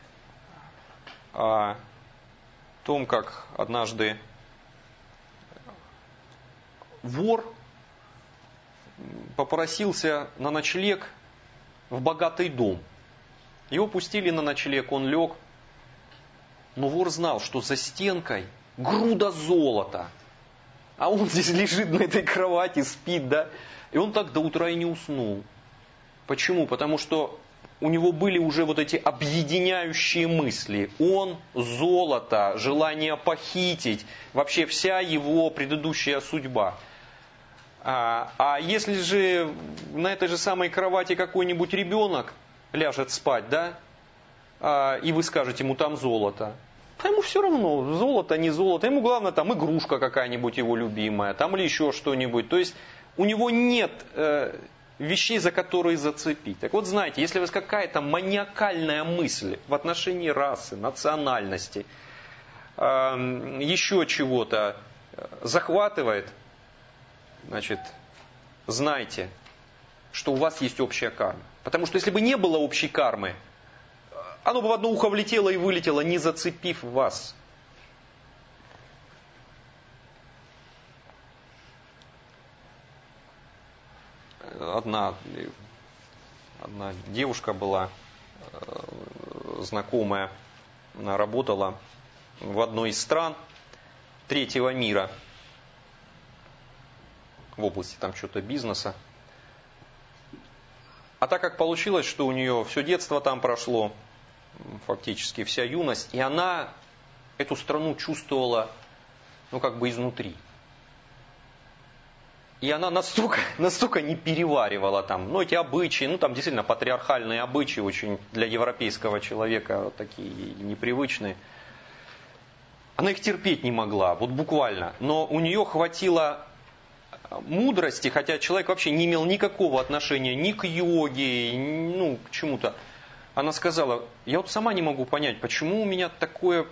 о том, как однажды вор попросился на ночлег в богатый дом. Его пустили на ночлег, он лег, но вор знал, что за стенкой груда золота. А он здесь лежит на этой кровати, спит, да? И он так до утра и не уснул. Почему? Потому что у него были уже вот эти объединяющие мысли. Он, золото, желание похитить, вообще вся его предыдущая судьба. А если же на этой же самой кровати какой-нибудь ребенок ляжет спать, да? И вы скажете ему, там золото. А ему все равно, золото, не золото. Ему главное, там игрушка какая-нибудь его любимая, там или еще что-нибудь. То есть у него нет вещей, за которые зацепить. Так вот, знаете, если у вас какая-то маниакальная мысль в отношении расы, национальности, еще чего-то захватывает, значит, знайте, что у вас есть общая карма. Потому что если бы не было общей кармы, оно бы в одно ухо влетело и вылетело, не зацепив вас. Одна девушка была знакомая, она работала в одной из стран третьего мира, в области там что-то бизнеса. А так как получилось, что у нее все детство там прошло, фактически вся юность, и она эту страну чувствовала, как бы изнутри. И она настолько не переваривала там, эти обычаи, там действительно патриархальные обычаи очень для европейского человека такие непривычные. Она их терпеть не могла, вот буквально. Но у нее хватило мудрости, хотя человек вообще не имел никакого отношения ни к йоге, к чему-то. Она сказала, я вот сама не могу понять, почему у меня такое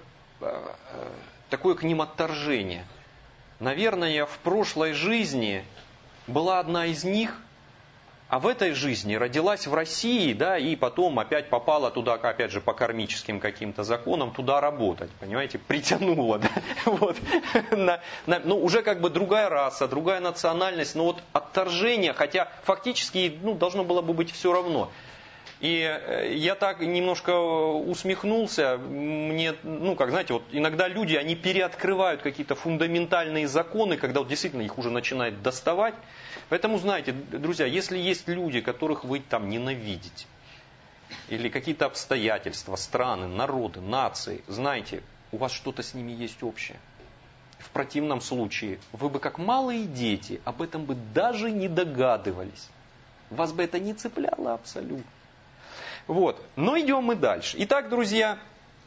к ним отторжение. Наверное, я в прошлой жизни была одна из них, а в этой жизни родилась в России, да, и потом опять попала туда, опять же, по кармическим каким-то законам, туда работать, понимаете, притянула, да, вот, уже как бы другая раса, другая национальность, но вот отторжение, хотя фактически, должно было бы быть все равно. И я так немножко усмехнулся, мне, знаете, вот иногда люди, они переоткрывают какие-то фундаментальные законы, когда вот действительно их уже начинает доставать. Поэтому, знаете, друзья, если есть люди, которых вы там ненавидите, или какие-то обстоятельства, страны, народы, нации, знаете, у вас что-то с ними есть общее. В противном случае вы бы как малые дети об этом бы даже не догадывались. Вас бы это не цепляло абсолютно. Вот, но идем мы дальше. Итак, друзья,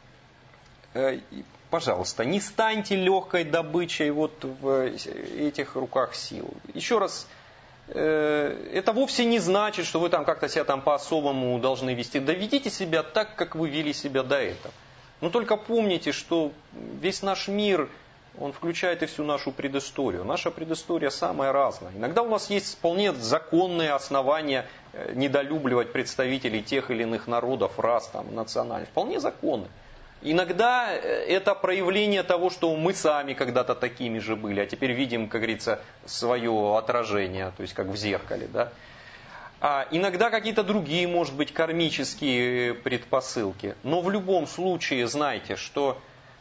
пожалуйста, не станьте легкой добычей вот в этих руках сил. Еще раз, это вовсе не значит, что вы там как-то себя там по-особому должны вести. Да ведите себя так, как вы вели себя до этого. Но только помните, что весь наш мир, он включает и всю нашу предысторию. Наша предыстория самая разная. Иногда у нас есть вполне законные основания недолюбливать представителей тех или иных народов, рас, там, национальных. Вполне законны. Иногда это проявление того, что мы сами когда-то такими же были, а теперь видим, как говорится, свое отражение, то есть как в зеркале. Да? А иногда какие-то другие, может быть, кармические предпосылки. Но в любом случае знайте, что...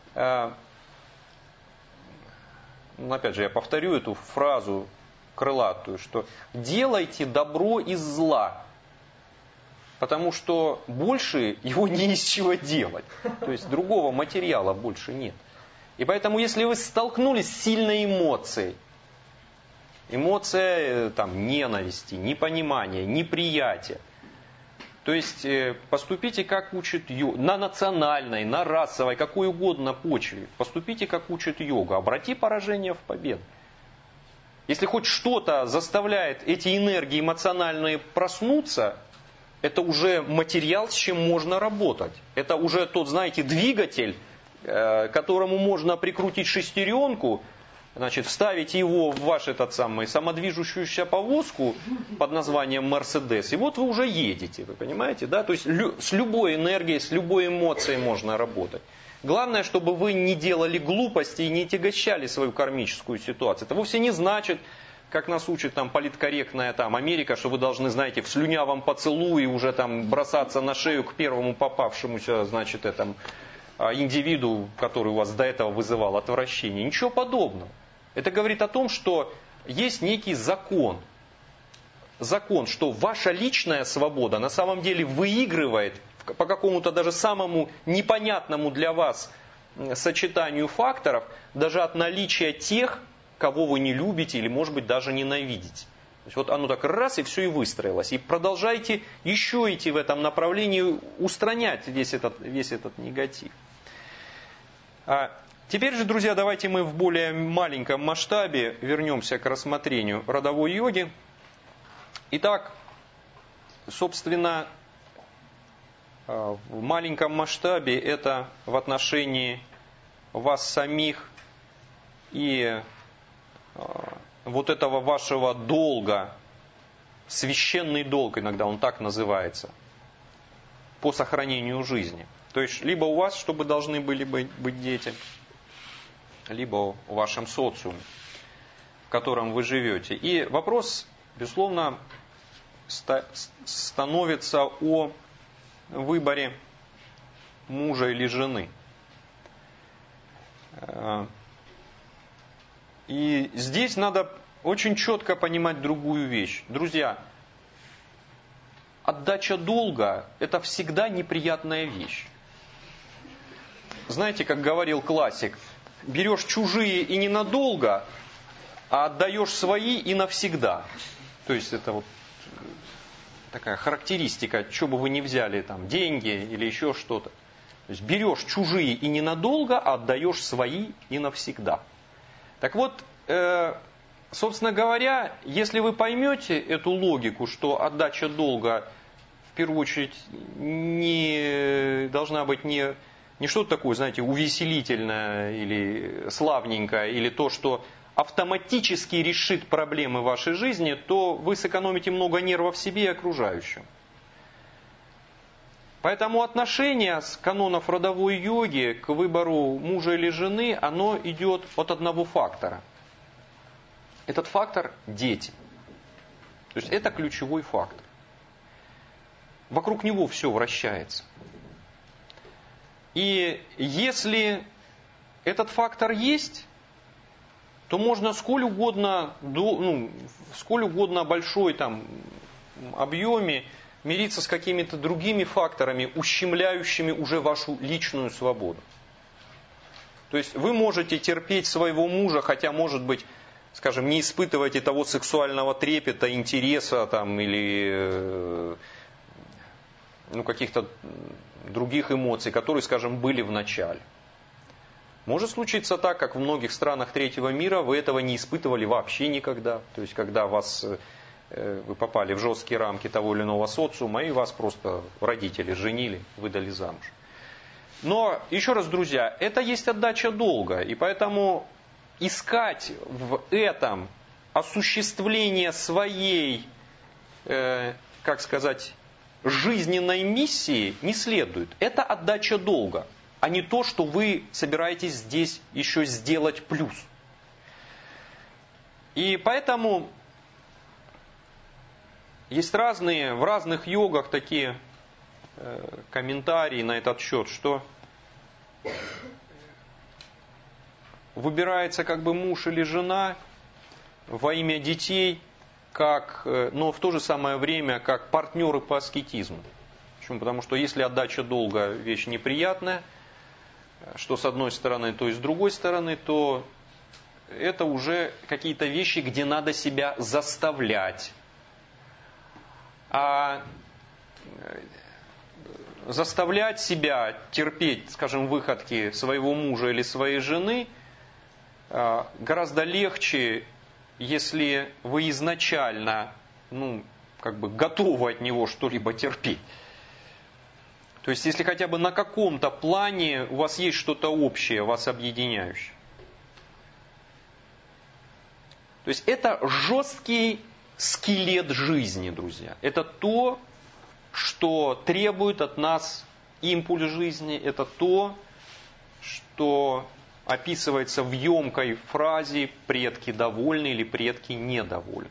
опять же, я повторю эту фразу крылатую, что делайте добро из зла, потому что больше его не из чего делать. То есть другого материала больше нет. И поэтому, если вы столкнулись с сильной эмоцией, эмоция там, ненависти, непонимания, неприятия, то есть поступите, как учит йога, на национальной, на расовой, какой угодно почве. Поступите, как учит йога. Обрати поражение в победу. Если хоть что-то заставляет эти энергии эмоциональные проснуться, это уже материал, с чем можно работать. Это уже тот, знаете, двигатель, которому можно прикрутить шестеренку, значит, вставить его в ваш этот самый самодвижущуюся повозку под названием Мерседес, и вот вы уже едете, вы понимаете, да? То есть с любой энергией, с любой эмоцией можно работать. Главное, чтобы вы не делали глупости и не отягощали свою кармическую ситуацию. Это вовсе не значит, как нас учит там политкорректная там Америка, что вы должны, знаете, в слюнявом поцелуе уже там бросаться на шею к первому попавшемуся, значит, этому индивиду, который у вас до этого вызывал отвращение. Ничего подобного. Это говорит о том, что есть некий закон. Закон, что ваша личная свобода на самом деле выигрывает по какому-то даже самому непонятному для вас сочетанию факторов, даже от наличия тех, кого вы не любите или, может быть, даже ненавидите. То есть вот оно так раз и все и выстроилось. И продолжайте еще идти в этом направлении, устранять весь этот негатив. Теперь же, друзья, давайте мы в более маленьком масштабе вернемся к рассмотрению родовой йоги. Итак, собственно, в маленьком масштабе это в отношении вас самих и вот этого вашего долга, священный долг, иногда он так называется, по сохранению жизни. То есть, либо у вас, чтобы должны были быть дети, либо в вашем социуме, в котором вы живете. И вопрос, безусловно, становится о выборе мужа или жены. И здесь надо очень четко понимать другую вещь. Друзья, отдача долга – это всегда неприятная вещь. Знаете, как говорил классик, берешь чужие и ненадолго, а отдаешь свои и навсегда. То есть это вот такая характеристика, что бы вы ни взяли, там, деньги или еще что-то. То есть берешь чужие и ненадолго, а отдаешь свои и навсегда. Так вот, собственно говоря, если вы поймете эту логику, что отдача долга в первую очередь не должна быть не что-то такое, знаете, увеселительное или славненькое, или то, что автоматически решит проблемы вашей жизни, то вы сэкономите много нервов себе и окружающим. Поэтому отношение с канонов родовой йоги к выбору мужа или жены, оно идет от одного фактора. Этот фактор – дети. То есть это ключевой фактор. Вокруг него все вращается. И если этот фактор есть, то можно сколь угодно большой там объеме мириться с какими-то другими факторами, ущемляющими уже вашу личную свободу. То есть вы можете терпеть своего мужа, хотя, может быть, скажем, не испытываете того сексуального трепета, интереса там, или каких-то других эмоций, которые, скажем, были в начале. Может случиться так, как в многих странах третьего мира, вы этого не испытывали вообще никогда. То есть, когда вы попали в жесткие рамки того или иного социума, и вас просто родители женили, выдали замуж. Но, еще раз, друзья, это есть отдача долга. И поэтому искать в этом осуществление своей, жизненной миссии не следует. Это отдача долга, а не то, что вы собираетесь здесь еще сделать плюс. И поэтому есть в разных йогах такие комментарии на этот счет, что выбирается как бы муж или жена во имя детей, но в то же самое время как партнеры по аскетизму. Почему? Потому что если отдача долга вещь неприятная, что с одной стороны, то и с другой стороны, то это уже какие-то вещи, где надо себя заставлять. А заставлять себя терпеть, скажем, выходки своего мужа или своей жены гораздо легче, если вы изначально готовы от него что-либо терпеть. То есть, если хотя бы на каком-то плане у вас есть что-то общее, вас объединяющее. То есть, это жесткий скелет жизни, друзья. Это то, что требует от нас импульс жизни. Это то, что описывается в емкой фразе «предки довольны» или «предки недовольны».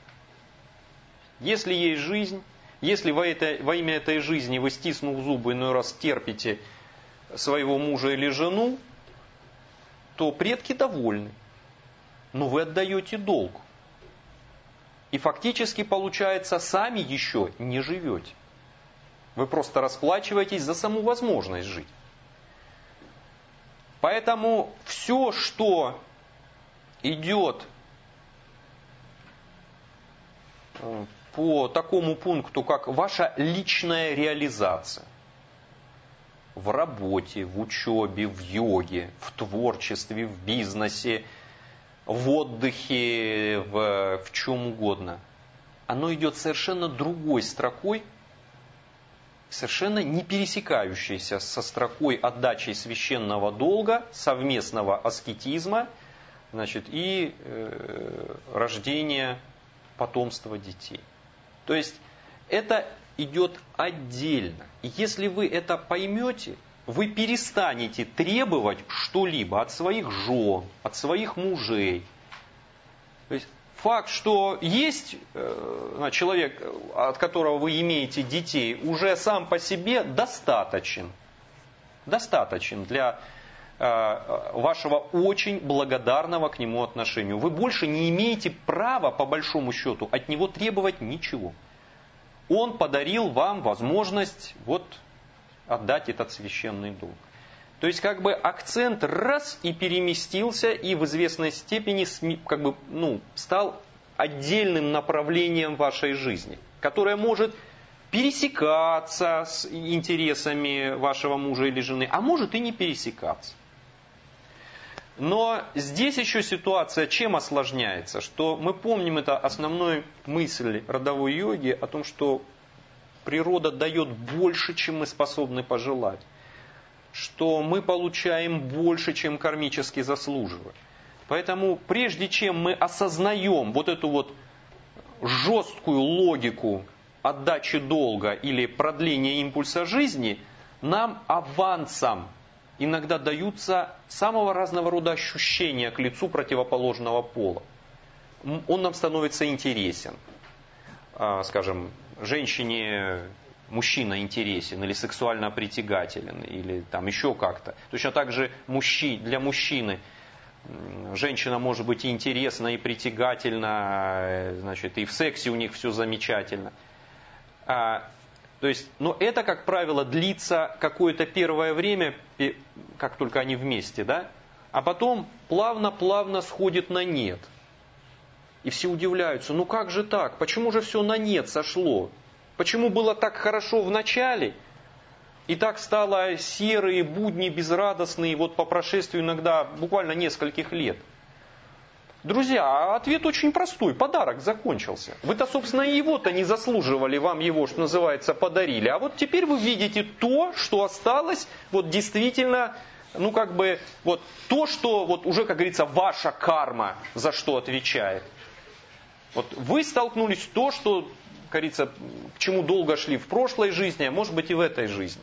Если есть жизнь, если во имя этой жизни вы, стиснув зубы, иной раз терпите своего мужа или жену, то предки довольны. Но вы отдаете долг. И фактически, получается, сами еще не живете. Вы просто расплачиваетесь за саму возможность жить. Поэтому все, что идет по такому пункту, как ваша личная реализация в работе, в учебе, в йоге, в творчестве, в бизнесе, в отдыхе, в чем угодно, оно идет совершенно другой строкой, совершенно не пересекающейся со строкой отдачи священного долга, совместного аскетизма, и рождения потомства детей. То есть это идет отдельно. И если вы это поймете, вы перестанете требовать что-либо от своих жен, от своих мужей. То есть факт, что есть человек, от которого вы имеете детей, уже сам по себе достаточен. Достаточен для вашего очень благодарного к нему отношения. Вы больше не имеете права, по большому счету, от него требовать ничего. Он подарил вам возможность отдать этот священный долг. То есть акцент раз и переместился, и в известной степени стал отдельным направлением вашей жизни, которое может пересекаться с интересами вашего мужа или жены, а может и не пересекаться. Но здесь еще ситуация чем осложняется? Что мы помним, это основную мысль родовой йоги о том, что природа дает больше, чем мы способны пожелать. Что мы получаем больше, чем кармически заслуживаем. Поэтому прежде чем мы осознаем эту жесткую логику отдачи долга или продления импульса жизни, нам авансом иногда даются самого разного рода ощущения к лицу противоположного пола. Он нам становится интересен. Скажем, женщине мужчина интересен или сексуально притягателен, или еще как-то. Точно так же для мужчины женщина может быть и интересна, и притягательна, и в сексе у них все замечательно. Но это, как правило, длится какое-то первое время, как только они вместе, да? А потом плавно-плавно сходит на нет. И все удивляются, как же так? Почему же все на нет сошло? Почему было так хорошо в начале, и так стало серые, будни, безрадостные, по прошествию иногда буквально нескольких лет? Друзья, ответ очень простой. Подарок закончился. Вы-то, собственно, и его-то не заслуживали, вам его, что называется, подарили. А теперь вы видите то, что осталось, действительно, то, что уже, как говорится, ваша карма за что отвечает. Вы столкнулись с то, что, как говорится, к чему долго шли в прошлой жизни, а может быть и в этой жизни.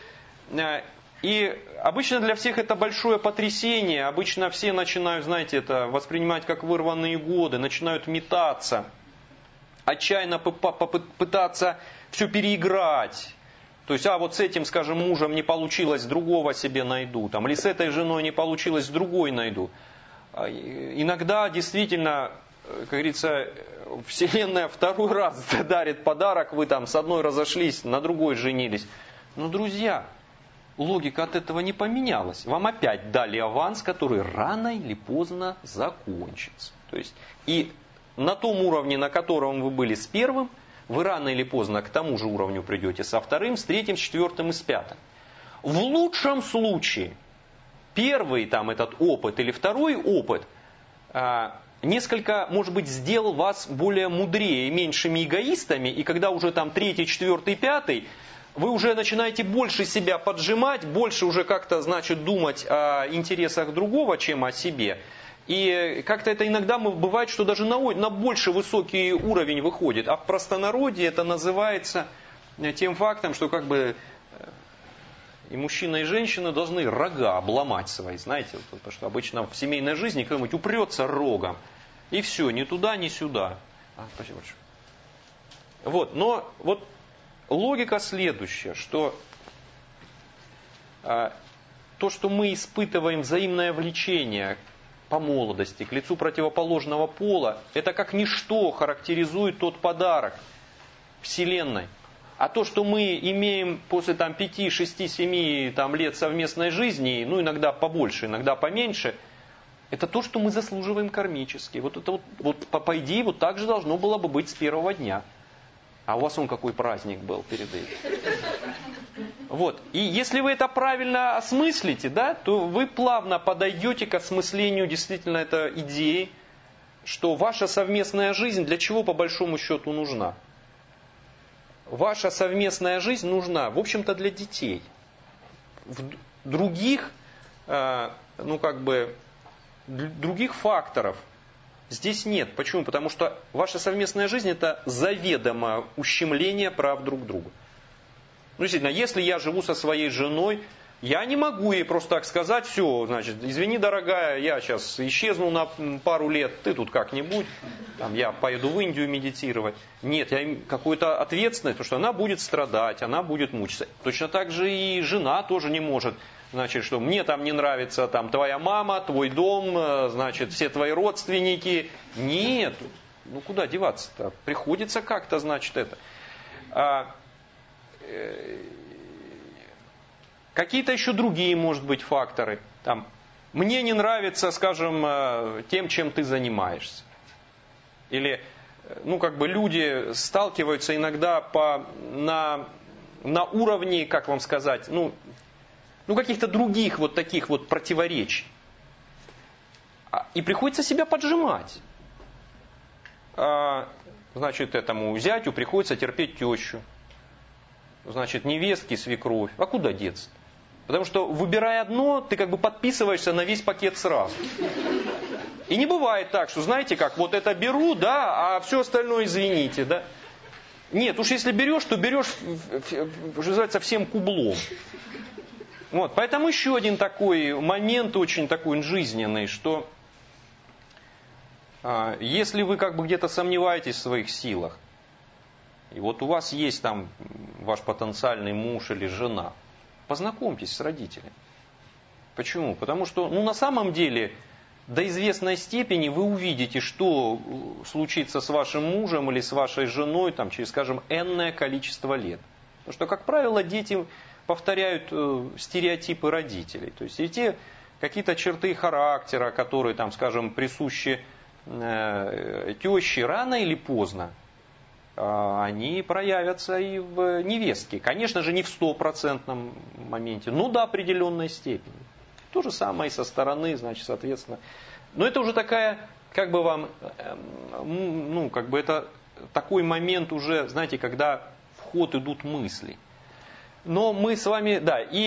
И обычно для всех это большое потрясение. Обычно все начинают, это воспринимать как вырванные годы, начинают метаться, отчаянно пытаться все переиграть. То есть, с этим, скажем, мужем не получилось, другого себе найду. Или с этой женой не получилось, другой найду. Иногда действительно как говорится, Вселенная второй раз дарит подарок, вы там с одной разошлись, на другой женились. Но, друзья, логика от этого не поменялась. Вам опять дали аванс, который рано или поздно закончится. То есть, и на том уровне, на котором вы были с первым, вы рано или поздно к тому же уровню придете со вторым, с третьим, с четвертым и с пятым. В лучшем случае, первый там этот опыт или второй опыт несколько, может быть, сделал вас более мудрее, меньшими эгоистами, и когда уже там третий, четвертый, пятый, вы уже начинаете больше себя поджимать, больше уже как-то, значит, думать о интересах другого, чем о себе. И как-то это иногда бывает, что даже на больше высокий уровень выходит. А в простонародье это называется тем фактом, что как бы и мужчина, и женщина должны рога обломать свои, знаете, потому что обычно в семейной жизни кто-нибудь упрется рогом, и все, ни туда, ни сюда. Спасибо большое. Вот, но вот логика следующая, что то, что мы испытываем взаимное влечение по молодости к лицу противоположного пола, это как ничто характеризует тот подарок Вселенной. А то, что мы имеем после там, 5, 6, 7 там, лет совместной жизни, ну иногда побольше, иногда поменьше, это то, что мы заслуживаем кармически. Вот это вот по идее, вот так же должно было бы быть с первого дня. А у вас какой праздник был перед этим. Вот. И если вы это правильно осмыслите, да, то вы плавно подойдете к осмыслению действительно этой идеи, что ваша совместная жизнь для чего по большому счету нужна. Ваша совместная жизнь нужна, в общем-то, для детей. Других, других факторов здесь нет. Почему? Потому что ваша совместная жизнь – это заведомое ущемление прав друг друга. Ну, действительно, если я живу со своей женой, я не могу ей просто так сказать: все, значит, извини, дорогая, я сейчас исчезну на пару лет, ты тут как-нибудь, там, я поеду в Индию медитировать. Нет, я какую-то ответственность, потому что она будет страдать, она будет мучиться. Точно так же и жена тоже не может, значит, что мне там не нравится там, твоя мама, твой дом, значит, все твои родственники. Нет, ну куда деваться-то? Приходится как-то, значит, это... Какие-то еще другие, может быть, факторы. Там, мне не нравится, скажем, тем, чем ты занимаешься. Или, люди сталкиваются иногда на уровне, как вам сказать, каких-то других вот таких вот противоречий. И приходится себя поджимать. Значит, этому зятю приходится терпеть тещу. Значит, невестки, свекровь. А куда деться? Потому что, выбирая одно, ты как бы подписываешься на весь пакет сразу. И не бывает так, что, знаете как, вот это беру, да, а все остальное извините, да. Нет, уж если берешь, то берешь, что называется, всем кублом. Вот, поэтому еще один такой момент, очень такой жизненный, что если вы как бы где-то сомневаетесь в своих силах, и вот у вас есть там ваш потенциальный муж или жена, познакомьтесь с родителями. Почему? Потому что, на самом деле, до известной степени вы увидите, что случится с вашим мужем или с вашей женой там, через, скажем, энное количество лет. Потому что, как правило, дети повторяют стереотипы родителей. То есть и те какие-то черты характера, которые, там, скажем, присущи теще, рано или поздно, они проявятся и в невестке. Конечно же, не в 100% моменте, но до определенной степени. То же самое и со стороны, значит, соответственно. Но это уже такая, как бы вам, это такой момент уже, знаете, когда в ход идут мысли. Но мы с вами,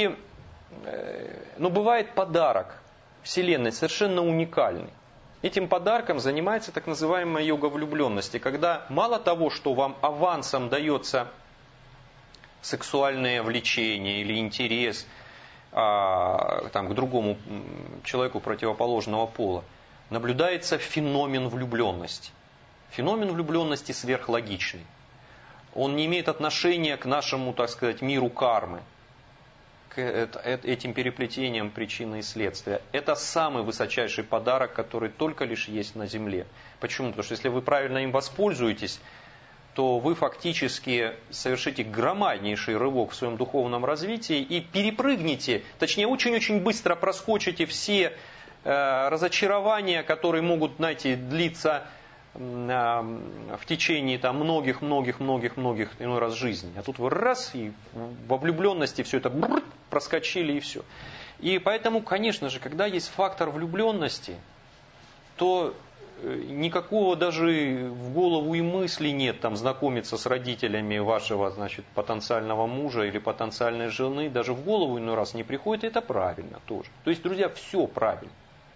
но бывает подарок Вселенной совершенно уникальный. Этим подарком занимается так называемая йога влюбленности, когда мало того, что вам авансом дается сексуальное влечение или интерес к другому человеку противоположного пола, наблюдается феномен влюбленности. Феномен влюбленности сверхлогичный. Он не имеет отношения к нашему, так сказать, миру кармы. этим переплетениям причины и следствия. Это самый высочайший подарок, который только лишь есть на земле. Почему? Потому что если вы правильно им воспользуетесь, то вы фактически совершите громаднейший рывок в своем духовном развитии и перепрыгнете, точнее очень-очень быстро проскочите все разочарования, которые могут, знаете, длиться в течение многих иной раз жизни. А тут вы раз и во влюбленности все это проскочили и все. И поэтому, конечно же, когда есть фактор влюбленности, то никакого даже в голову и мысли нет там знакомиться с родителями вашего, значит, потенциального мужа или потенциальной жены. Даже в голову иной раз не приходит, и это правильно тоже. То есть, друзья, все правильно.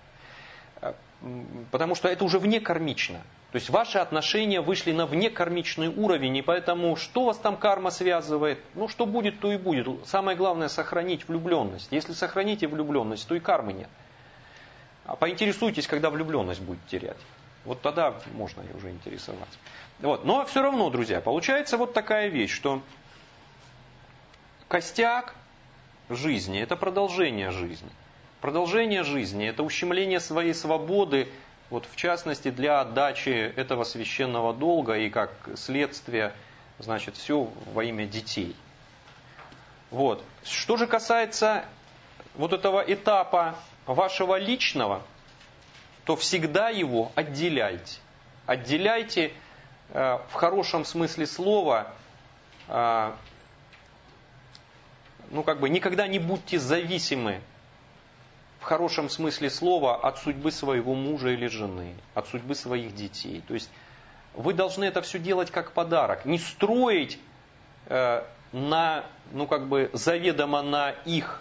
Потому что это уже внекармично. То есть ваши отношения вышли на внекармичный уровень, и поэтому что вас там карма связывает? Ну, что будет, то и будет. Самое главное сохранить влюбленность. Если сохраните влюбленность, то и кармы нет. А поинтересуйтесь, когда влюбленность будет терять. Вот тогда можно уже интересоваться. Вот. Но все равно, друзья, получается вот такая вещь, что костяк жизни – это продолжение жизни. Продолжение жизни – это ущемление своей свободы, вот в частности для отдачи этого священного долга и как следствие, значит, все во имя детей. Вот. Что же касается вот этого этапа вашего личного, то всегда его отделяйте. Отделяйте в хорошем смысле слова, никогда не будьте зависимы в хорошем смысле слова от судьбы своего мужа или жены, от судьбы своих детей. То есть вы должны это все делать как подарок. Не строить заведомо на их,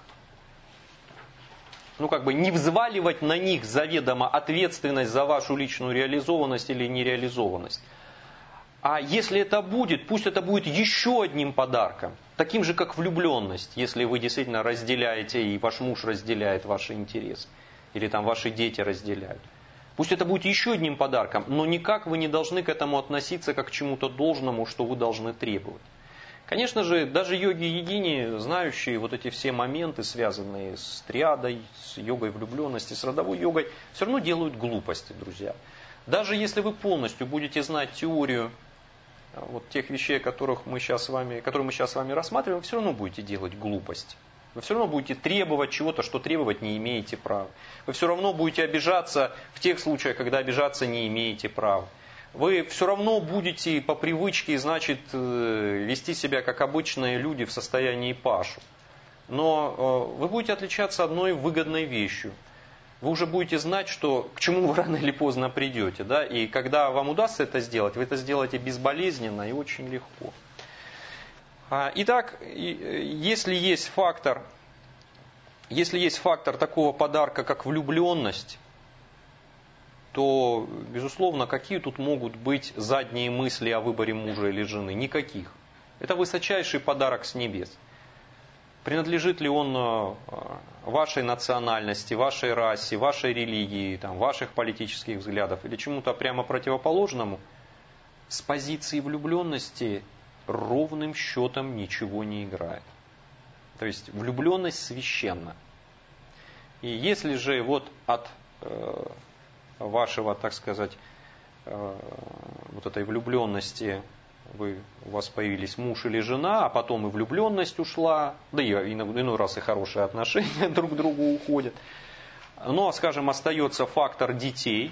не взваливать на них заведомо ответственность за вашу личную реализованность или нереализованность. А если это будет, пусть это будет еще одним подарком, таким же, как влюбленность, если вы действительно разделяете, и ваш муж разделяет ваши интересы, или там ваши дети разделяют. Пусть это будет еще одним подарком, но никак вы не должны к этому относиться как к чему-то должному, что вы должны требовать. Конечно же, даже йоги-йогини, знающие вот эти все моменты, связанные с триадой, с йогой влюбленности, с родовой йогой, все равно делают глупости, друзья. Даже если вы полностью будете знать теорию вот тех вещей, которые мы сейчас с вами рассматриваем, вы все равно будете делать глупость. Вы все равно будете требовать чего-то, что требовать не имеете права. Вы все равно будете обижаться в тех случаях, когда обижаться не имеете права. Вы все равно будете по привычке, значит, вести себя как обычные люди в состоянии пашу. Но вы будете отличаться одной выгодной вещью. Вы уже будете знать, что к чему вы рано или поздно придете. Да? И когда вам удастся это сделать, вы это сделаете безболезненно и очень легко. Итак, если есть фактор такого подарка, как влюбленность, то, безусловно, какие тут могут быть задние мысли о выборе мужа или жены? Никаких. Это высочайший подарок с небес. Принадлежит ли он вашей национальности, вашей расе, вашей религии, ваших политических взглядов или чему-то прямо противоположному? С позиции влюбленности ровным счетом ничего не играет. То есть влюбленность священна. И если же вот от вашего, так сказать, вот этой влюбленности у вас появились муж или жена, а потом и влюбленность ушла, да и иной раз и хорошие отношения друг к другу уходят, но, скажем, остается фактор детей,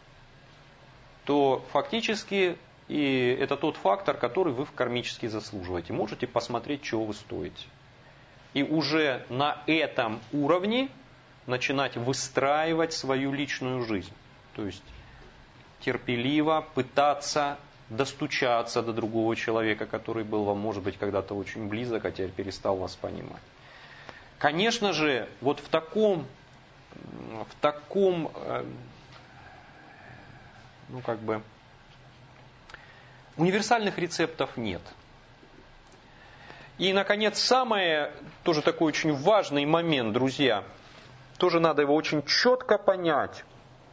то фактически и это тот фактор, который вы кармически заслуживаете. Можете посмотреть, чего вы стоите. И уже на этом уровне начинать выстраивать свою личную жизнь. То есть терпеливо пытаться достучаться до другого человека, который был вам, может быть, когда-то очень близок, а теперь перестал вас понимать. Конечно же, вот в таком универсальных рецептов нет. И, наконец, тоже такой очень важный момент, друзья, тоже надо его очень четко понять.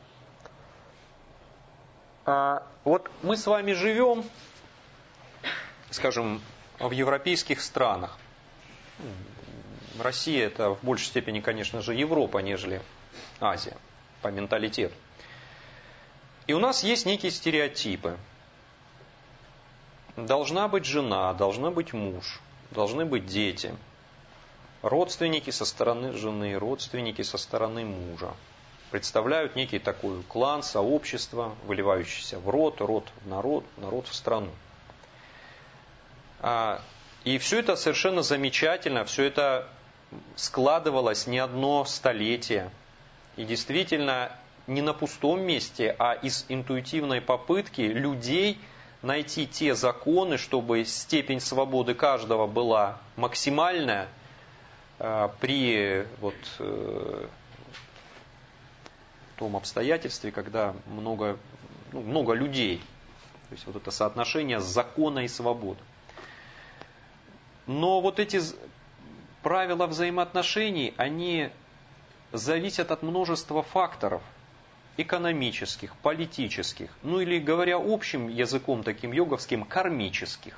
Вот мы с вами живем, скажем, в европейских странах, Россия это в большей степени, конечно же, Европа, нежели Азия по менталитету. И у нас есть некие стереотипы. Должна быть жена, должна быть муж, должны быть дети, родственники со стороны жены, родственники со стороны мужа. Представляют некий такой клан, сообщество, выливающееся в род, род в народ, народ в страну. И все это совершенно замечательно, все это складывалось не одно столетие. И действительно не на пустом месте, а из интуитивной попытки людей найти те законы, чтобы степень свободы каждого была максимальная при том обстоятельстве, когда много людей. То есть вот это соотношение закона и свободы. Но вот эти правила взаимоотношений, они зависят от множества факторов. Экономических, политических, ну или, говоря общим языком таким йоговским, кармических.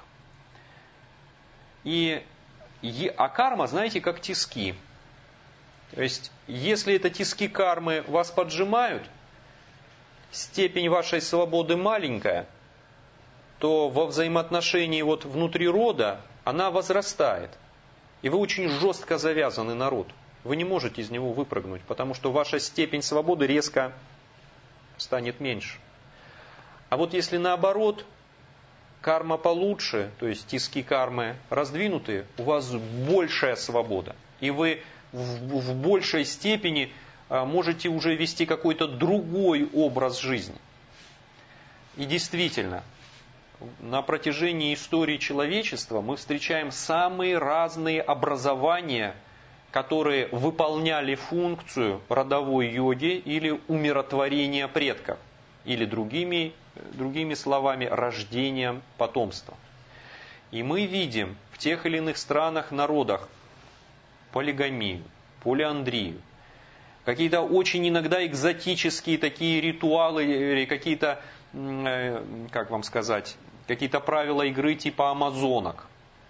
А карма, знаете, как тиски. То есть, если это тиски кармы вас поджимают, степень вашей свободы маленькая, то во взаимоотношении внутри рода она возрастает. И вы очень жестко завязаны на род. Вы не можете из него выпрыгнуть, потому что ваша степень свободы резко станет меньше. А вот если наоборот, карма получше, то есть тиски кармы раздвинутые, у вас большая свобода. И вы в большей степени можете уже вести какой-то другой образ жизни. И действительно, на протяжении истории человечества мы встречаем самые разные образования, которые выполняли функцию родовой йоги или умиротворения предков, или другими словами, рождением потомства. И мы видим в тех или иных странах, народах полигамию, полиандрию, какие-то очень иногда экзотические такие ритуалы, или какие-то, как вам сказать, какие-то правила игры типа амазонок.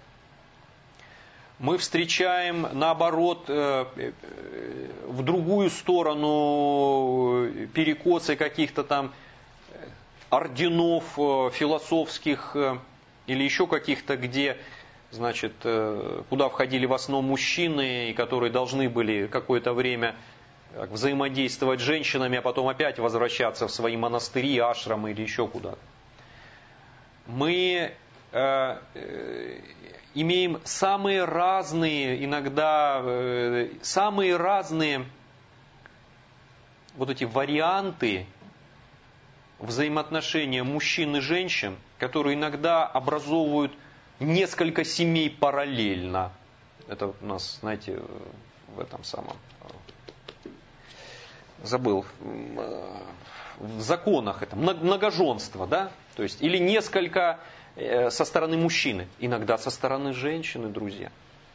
Мы встречаем, наоборот, в другую сторону перекосы каких-то там орденов философских или еще каких-то, где, значит, куда входили в основном мужчины, и которые должны были какое-то время взаимодействовать с женщинами, а потом опять возвращаться в свои монастыри, ашрамы или еще куда-то. Мы имеем самые разные, иногда самые разные вот эти варианты взаимоотношения мужчин и женщин, которые иногда образовывают несколько семей параллельно. Это у нас, знаете, в этом самом, забыл, в законах это многоженство, да? То есть, или несколько со стороны мужчины, иногда со стороны женщины, друзья.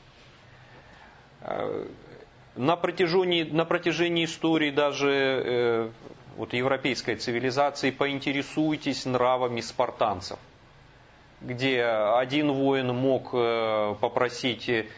На протяжении истории даже европейской цивилизации поинтересуйтесь нравами спартанцев, где один воин мог попросить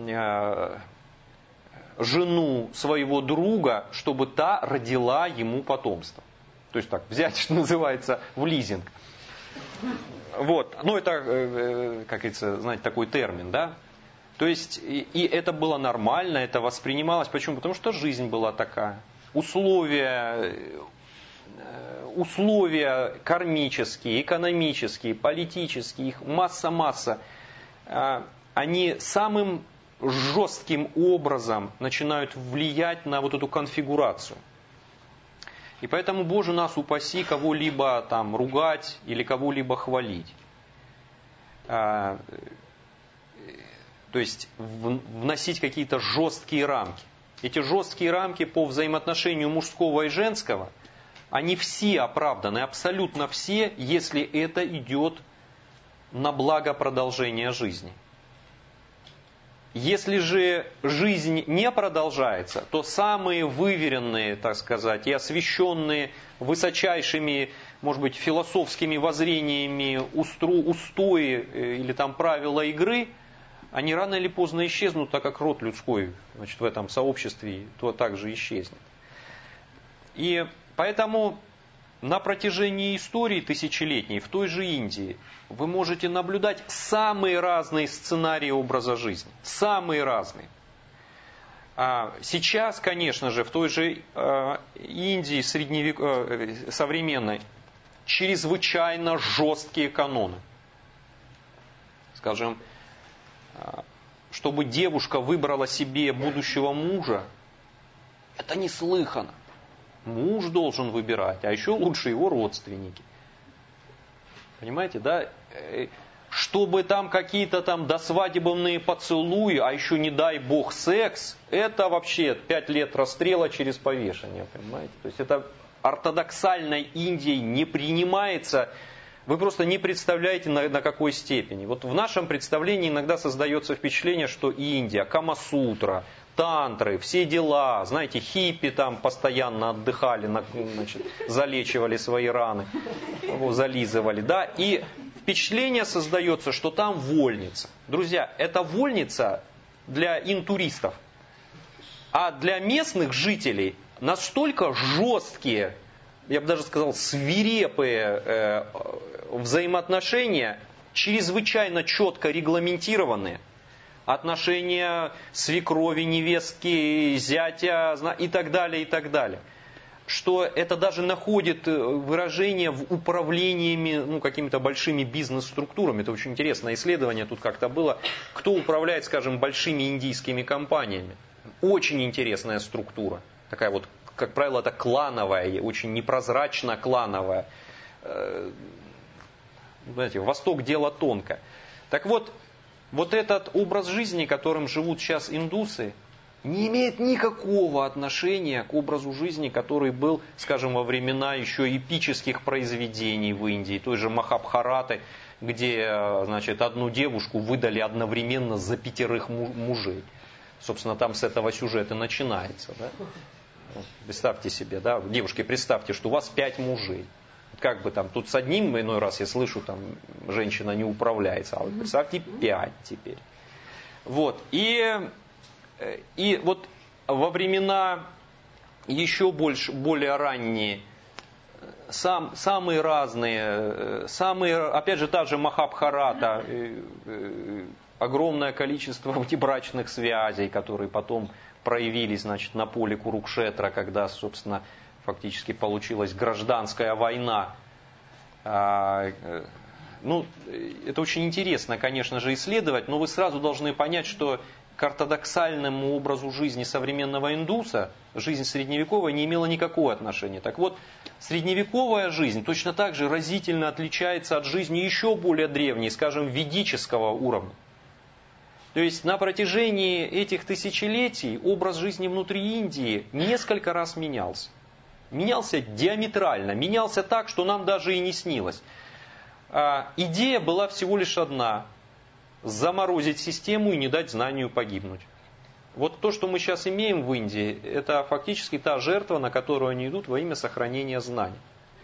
жену своего друга, чтобы та родила ему потомство. То есть так, взять, что называется, в лизинг. Вот, ну это, как говорится, знаете, такой термин, да? То есть, и это было нормально, это воспринималось. Почему? Потому что жизнь была такая. Условия кармические, экономические, политические, их масса. Они самым жестким образом начинают влиять на вот эту конфигурацию. И поэтому, Боже нас упаси, кого-либо там ругать или кого-либо хвалить. То есть вносить какие-то жесткие рамки. Эти жесткие рамки по взаимоотношению мужского и женского, они все оправданы, абсолютно все, если это идет на благо продолжения жизни. Если же жизнь не продолжается, то самые выверенные, так сказать, и освященные высочайшими, может быть, философскими воззрениями устои или там правила игры, они рано или поздно исчезнут, так как род людской, значит, в этом сообществе то также исчезнет. И поэтому на протяжении истории тысячелетней в той же Индии вы можете наблюдать самые разные сценарии образа жизни. Самые разные. Сейчас, конечно же, в той же Индии современной чрезвычайно жесткие каноны. Скажем, чтобы девушка выбрала себе будущего мужа, это неслыханно. Муж должен выбирать, а еще лучше его родственники. Понимаете, да? Чтобы там какие-то там досвадебные поцелуи, а еще не дай бог секс, это вообще 5 лет расстрела через повешение, понимаете? То есть это ортодоксальной Индией не принимается. Вы просто не представляете, на какой степени. Вот в нашем представлении иногда создается впечатление, что Индия, Камасутра, тантры, все дела, знаете, хиппи там постоянно отдыхали, значит, залечивали свои раны, зализывали, да, и впечатление создается, что там вольница. Друзья, это вольница для интуристов, а для местных жителей настолько жесткие, я бы даже сказал, свирепые взаимоотношения, чрезвычайно четко регламентированные. Отношения свекрови, невестки, зятя и так далее, что это даже находит выражение в управлениями какими-то большими бизнес-структурами. Это очень интересное исследование тут как-то было. Кто управляет, скажем, большими индийскими компаниями? Очень интересная структура. Такая вот, как правило, это клановая, очень непрозрачно клановая. Знаете, Восток дело тонко. Так вот, вот этот образ жизни, которым живут сейчас индусы, не имеет никакого отношения к образу жизни, который был, скажем, во времена еще эпических произведений в Индии, той же Махабхараты, где, значит, одну девушку выдали одновременно за 5 мужей. Собственно, там с этого сюжета начинается. Да? Представьте себе, да, девушки, представьте, что у вас 5 мужей. Как бы там, тут с одним иной раз я слышу, там, женщина не управляется, а вот представьте 5 теперь. Вот, и вот во времена еще более ранние, самые разные, опять же, та же Махабхарата, огромное количество внебрачных связей, которые потом проявились, значит, на поле Курукшетра, когда, собственно, фактически получилась гражданская война. Ну, это очень интересно, конечно же, исследовать, но вы сразу должны понять, что к ортодоксальному образу жизни современного индуса жизнь средневековая не имела никакого отношения. Так вот, средневековая жизнь точно так же разительно отличается от жизни еще более древней, скажем, ведического уровня. То есть на протяжении этих тысячелетий образ жизни внутри Индии несколько раз менялся. Менялся диаметрально, менялся так, что нам даже и не снилось. Идея была всего лишь одна: заморозить систему и не дать знанию погибнуть. Вот то, что мы сейчас имеем в Индии, это фактически та жертва, на которую они идут во имя сохранения знаний.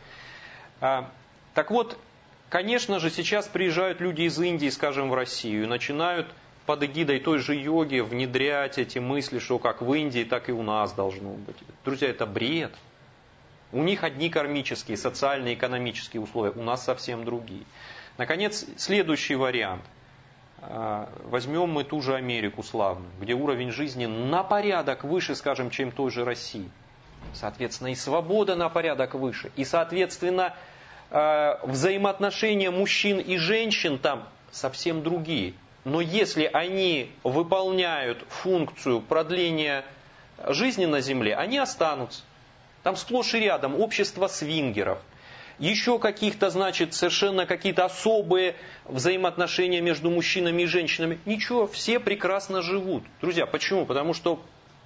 Так вот, конечно же, сейчас приезжают люди из Индии, скажем, в Россию, и начинают под эгидой той же йоги внедрять эти мысли, что как в Индии, так и у нас должно быть. Друзья, это бред. У них одни кармические, социальные, экономические условия, у нас совсем другие. Наконец, следующий вариант. Возьмем мы ту же Америку славную, где уровень жизни на порядок выше, скажем, чем той же России. Соответственно, и свобода на порядок выше. И, соответственно, взаимоотношения мужчин и женщин там совсем другие. Но если они выполняют функцию продления жизни на Земле, они останутся. Там сплошь и рядом общество свингеров, еще каких-то, значит, совершенно какие-то особые взаимоотношения между мужчинами и женщинами. Ничего, все прекрасно живут. Друзья, почему? Потому что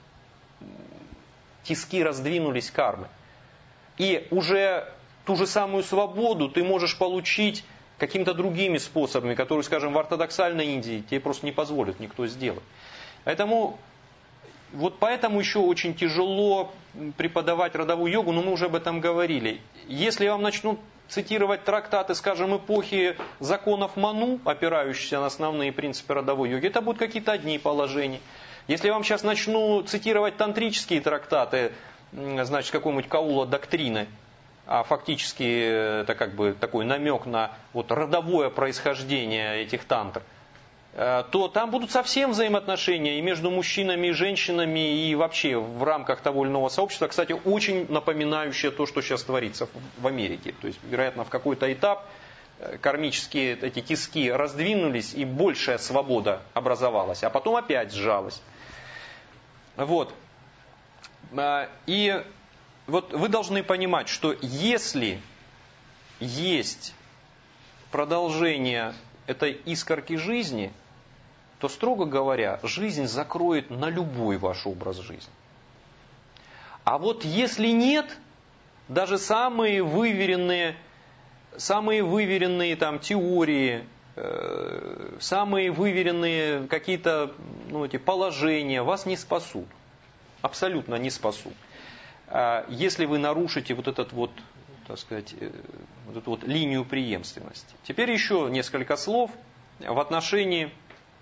тиски раздвинулись кармы. И уже ту же самую свободу ты можешь получить какими-то другими способами, которые, скажем, в ортодоксальной Индии тебе просто не позволит никто сделать. Поэтому вот поэтому еще очень тяжело преподавать родовую йогу, но мы уже об этом говорили. Если я вам начну цитировать трактаты, скажем, эпохи законов Ману, опирающиеся на основные принципы родовой йоги, это будут какие-то одни положения. Если я вам сейчас начну цитировать тантрические трактаты, значит, какой-нибудь Каула доктрины, а фактически это как бы такой намек на вот родовое происхождение этих тантр, то там будут совсем взаимоотношения и между мужчинами и женщинами, и вообще в рамках того или иного сообщества, кстати, очень напоминающее то, что сейчас творится в Америке. То есть, вероятно, в какой-то этап кармические эти тиски раздвинулись, и большая свобода образовалась, а потом опять сжалась. Вот. И вот вы должны понимать, что если есть продолжение этой искорки жизни, то, строго говоря, жизнь закроет на любой ваш образ жизни. А вот если нет, даже самые выверенные там теории, самые выверенные какие-то эти положения вас не спасут. Абсолютно не спасут. Если вы нарушите вот этот вот, так сказать, вот эту вот линию преемственности. Теперь еще несколько слов в отношении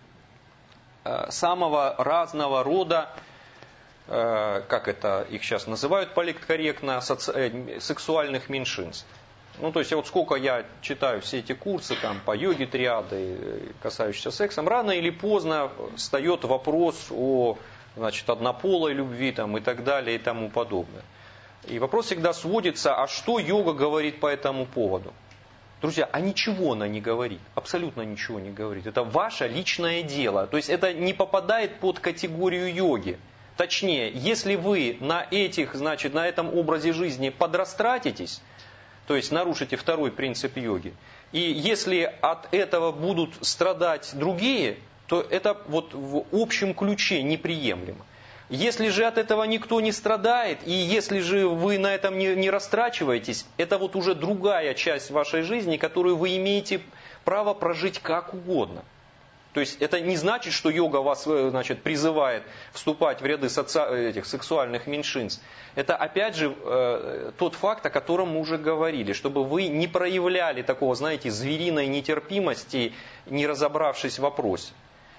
самого разного рода, как это их сейчас называют политкорректно, сексуальных меньшинств. Ну, то есть, вот сколько я читаю все эти курсы там, по йоге триады, касающиеся сексом, рано или поздно встает вопрос о, значит, однополой любви там, и так далее и тому подобное. И вопрос всегда сводится, а что йога говорит по этому поводу? Друзья, а ничего она не говорит, абсолютно ничего не говорит. Это ваше личное дело. То есть это не попадает под категорию йоги. Точнее, если вы на этом образе жизни подрастратитесь, то есть нарушите второй принцип йоги, и если от этого будут страдать другие, то это вот в общем ключе неприемлемо. Если же от этого никто не страдает, и если же вы на этом не растрачиваетесь, это вот уже другая часть вашей жизни, которую вы имеете право прожить как угодно. То есть это не значит, что йога вас, значит, призывает вступать в ряды этих сексуальных меньшинств. Это опять же тот факт, о котором мы уже говорили, чтобы вы не проявляли такого, знаете, звериной нетерпимости, не разобравшись в вопросе.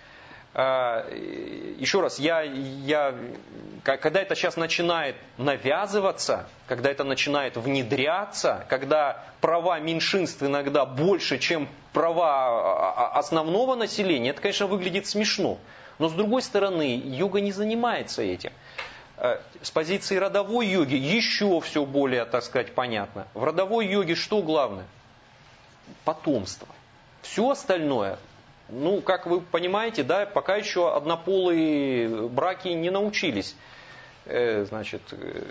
Еще раз, когда это сейчас начинает навязываться, когда это начинает внедряться, когда права меньшинств иногда больше, чем права основного населения, это, конечно, выглядит смешно. Но с другой стороны, йога не занимается этим. С позиции родовой йоги еще все более, так сказать, понятно. В родовой йоге что главное? Потомство. Все остальное, ну, как вы понимаете, да, пока еще однополые браки не научились, значит,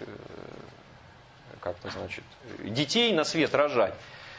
детей на свет рожать.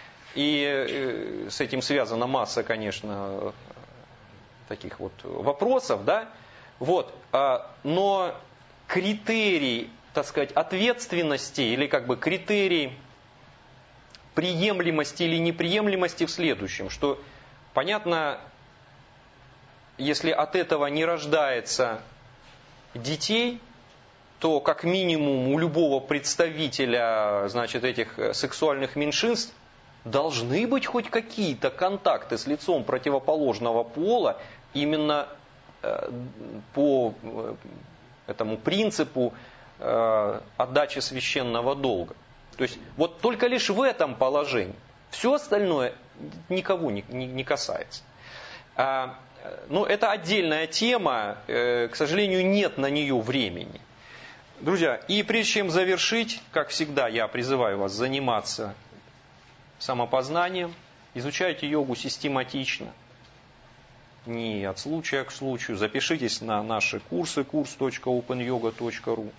И с этим связана масса, конечно, таких вот вопросов, да. Вот. Но критерий, так сказать, ответственности или как бы критерий приемлемости или неприемлемости в следующем, что понятно, если от этого не рождается детей, то как минимум у любого представителя, значит, этих сексуальных меньшинств должны быть хоть какие-то контакты с лицом противоположного пола именно по этому принципу отдачи священного долга. То есть вот только лишь в этом положении. Все остальное никого не касается. Ну, это отдельная тема, к сожалению, нет на нее времени. Друзья, и прежде чем завершить, как всегда, я призываю вас заниматься самопознанием, изучайте йогу систематично, не от случая к случаю, запишитесь на наши курсы, kurs.openyoga.ru.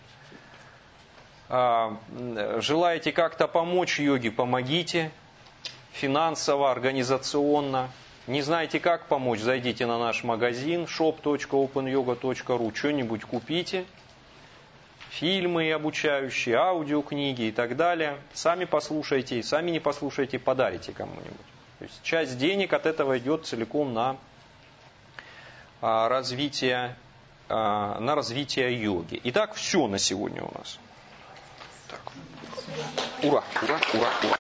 Желаете как-то помочь йоге, помогите, финансово, организационно. Не знаете, как помочь, зайдите на наш магазин shop.openyoga.ru, что-нибудь купите, фильмы обучающие, аудиокниги и так далее. Сами послушайте, сами не послушайте, подарите кому-нибудь. То есть часть денег от этого идет целиком на развитие на развитие йоги. Итак, все на сегодня у нас. Так. Ура, ура, ура, ура.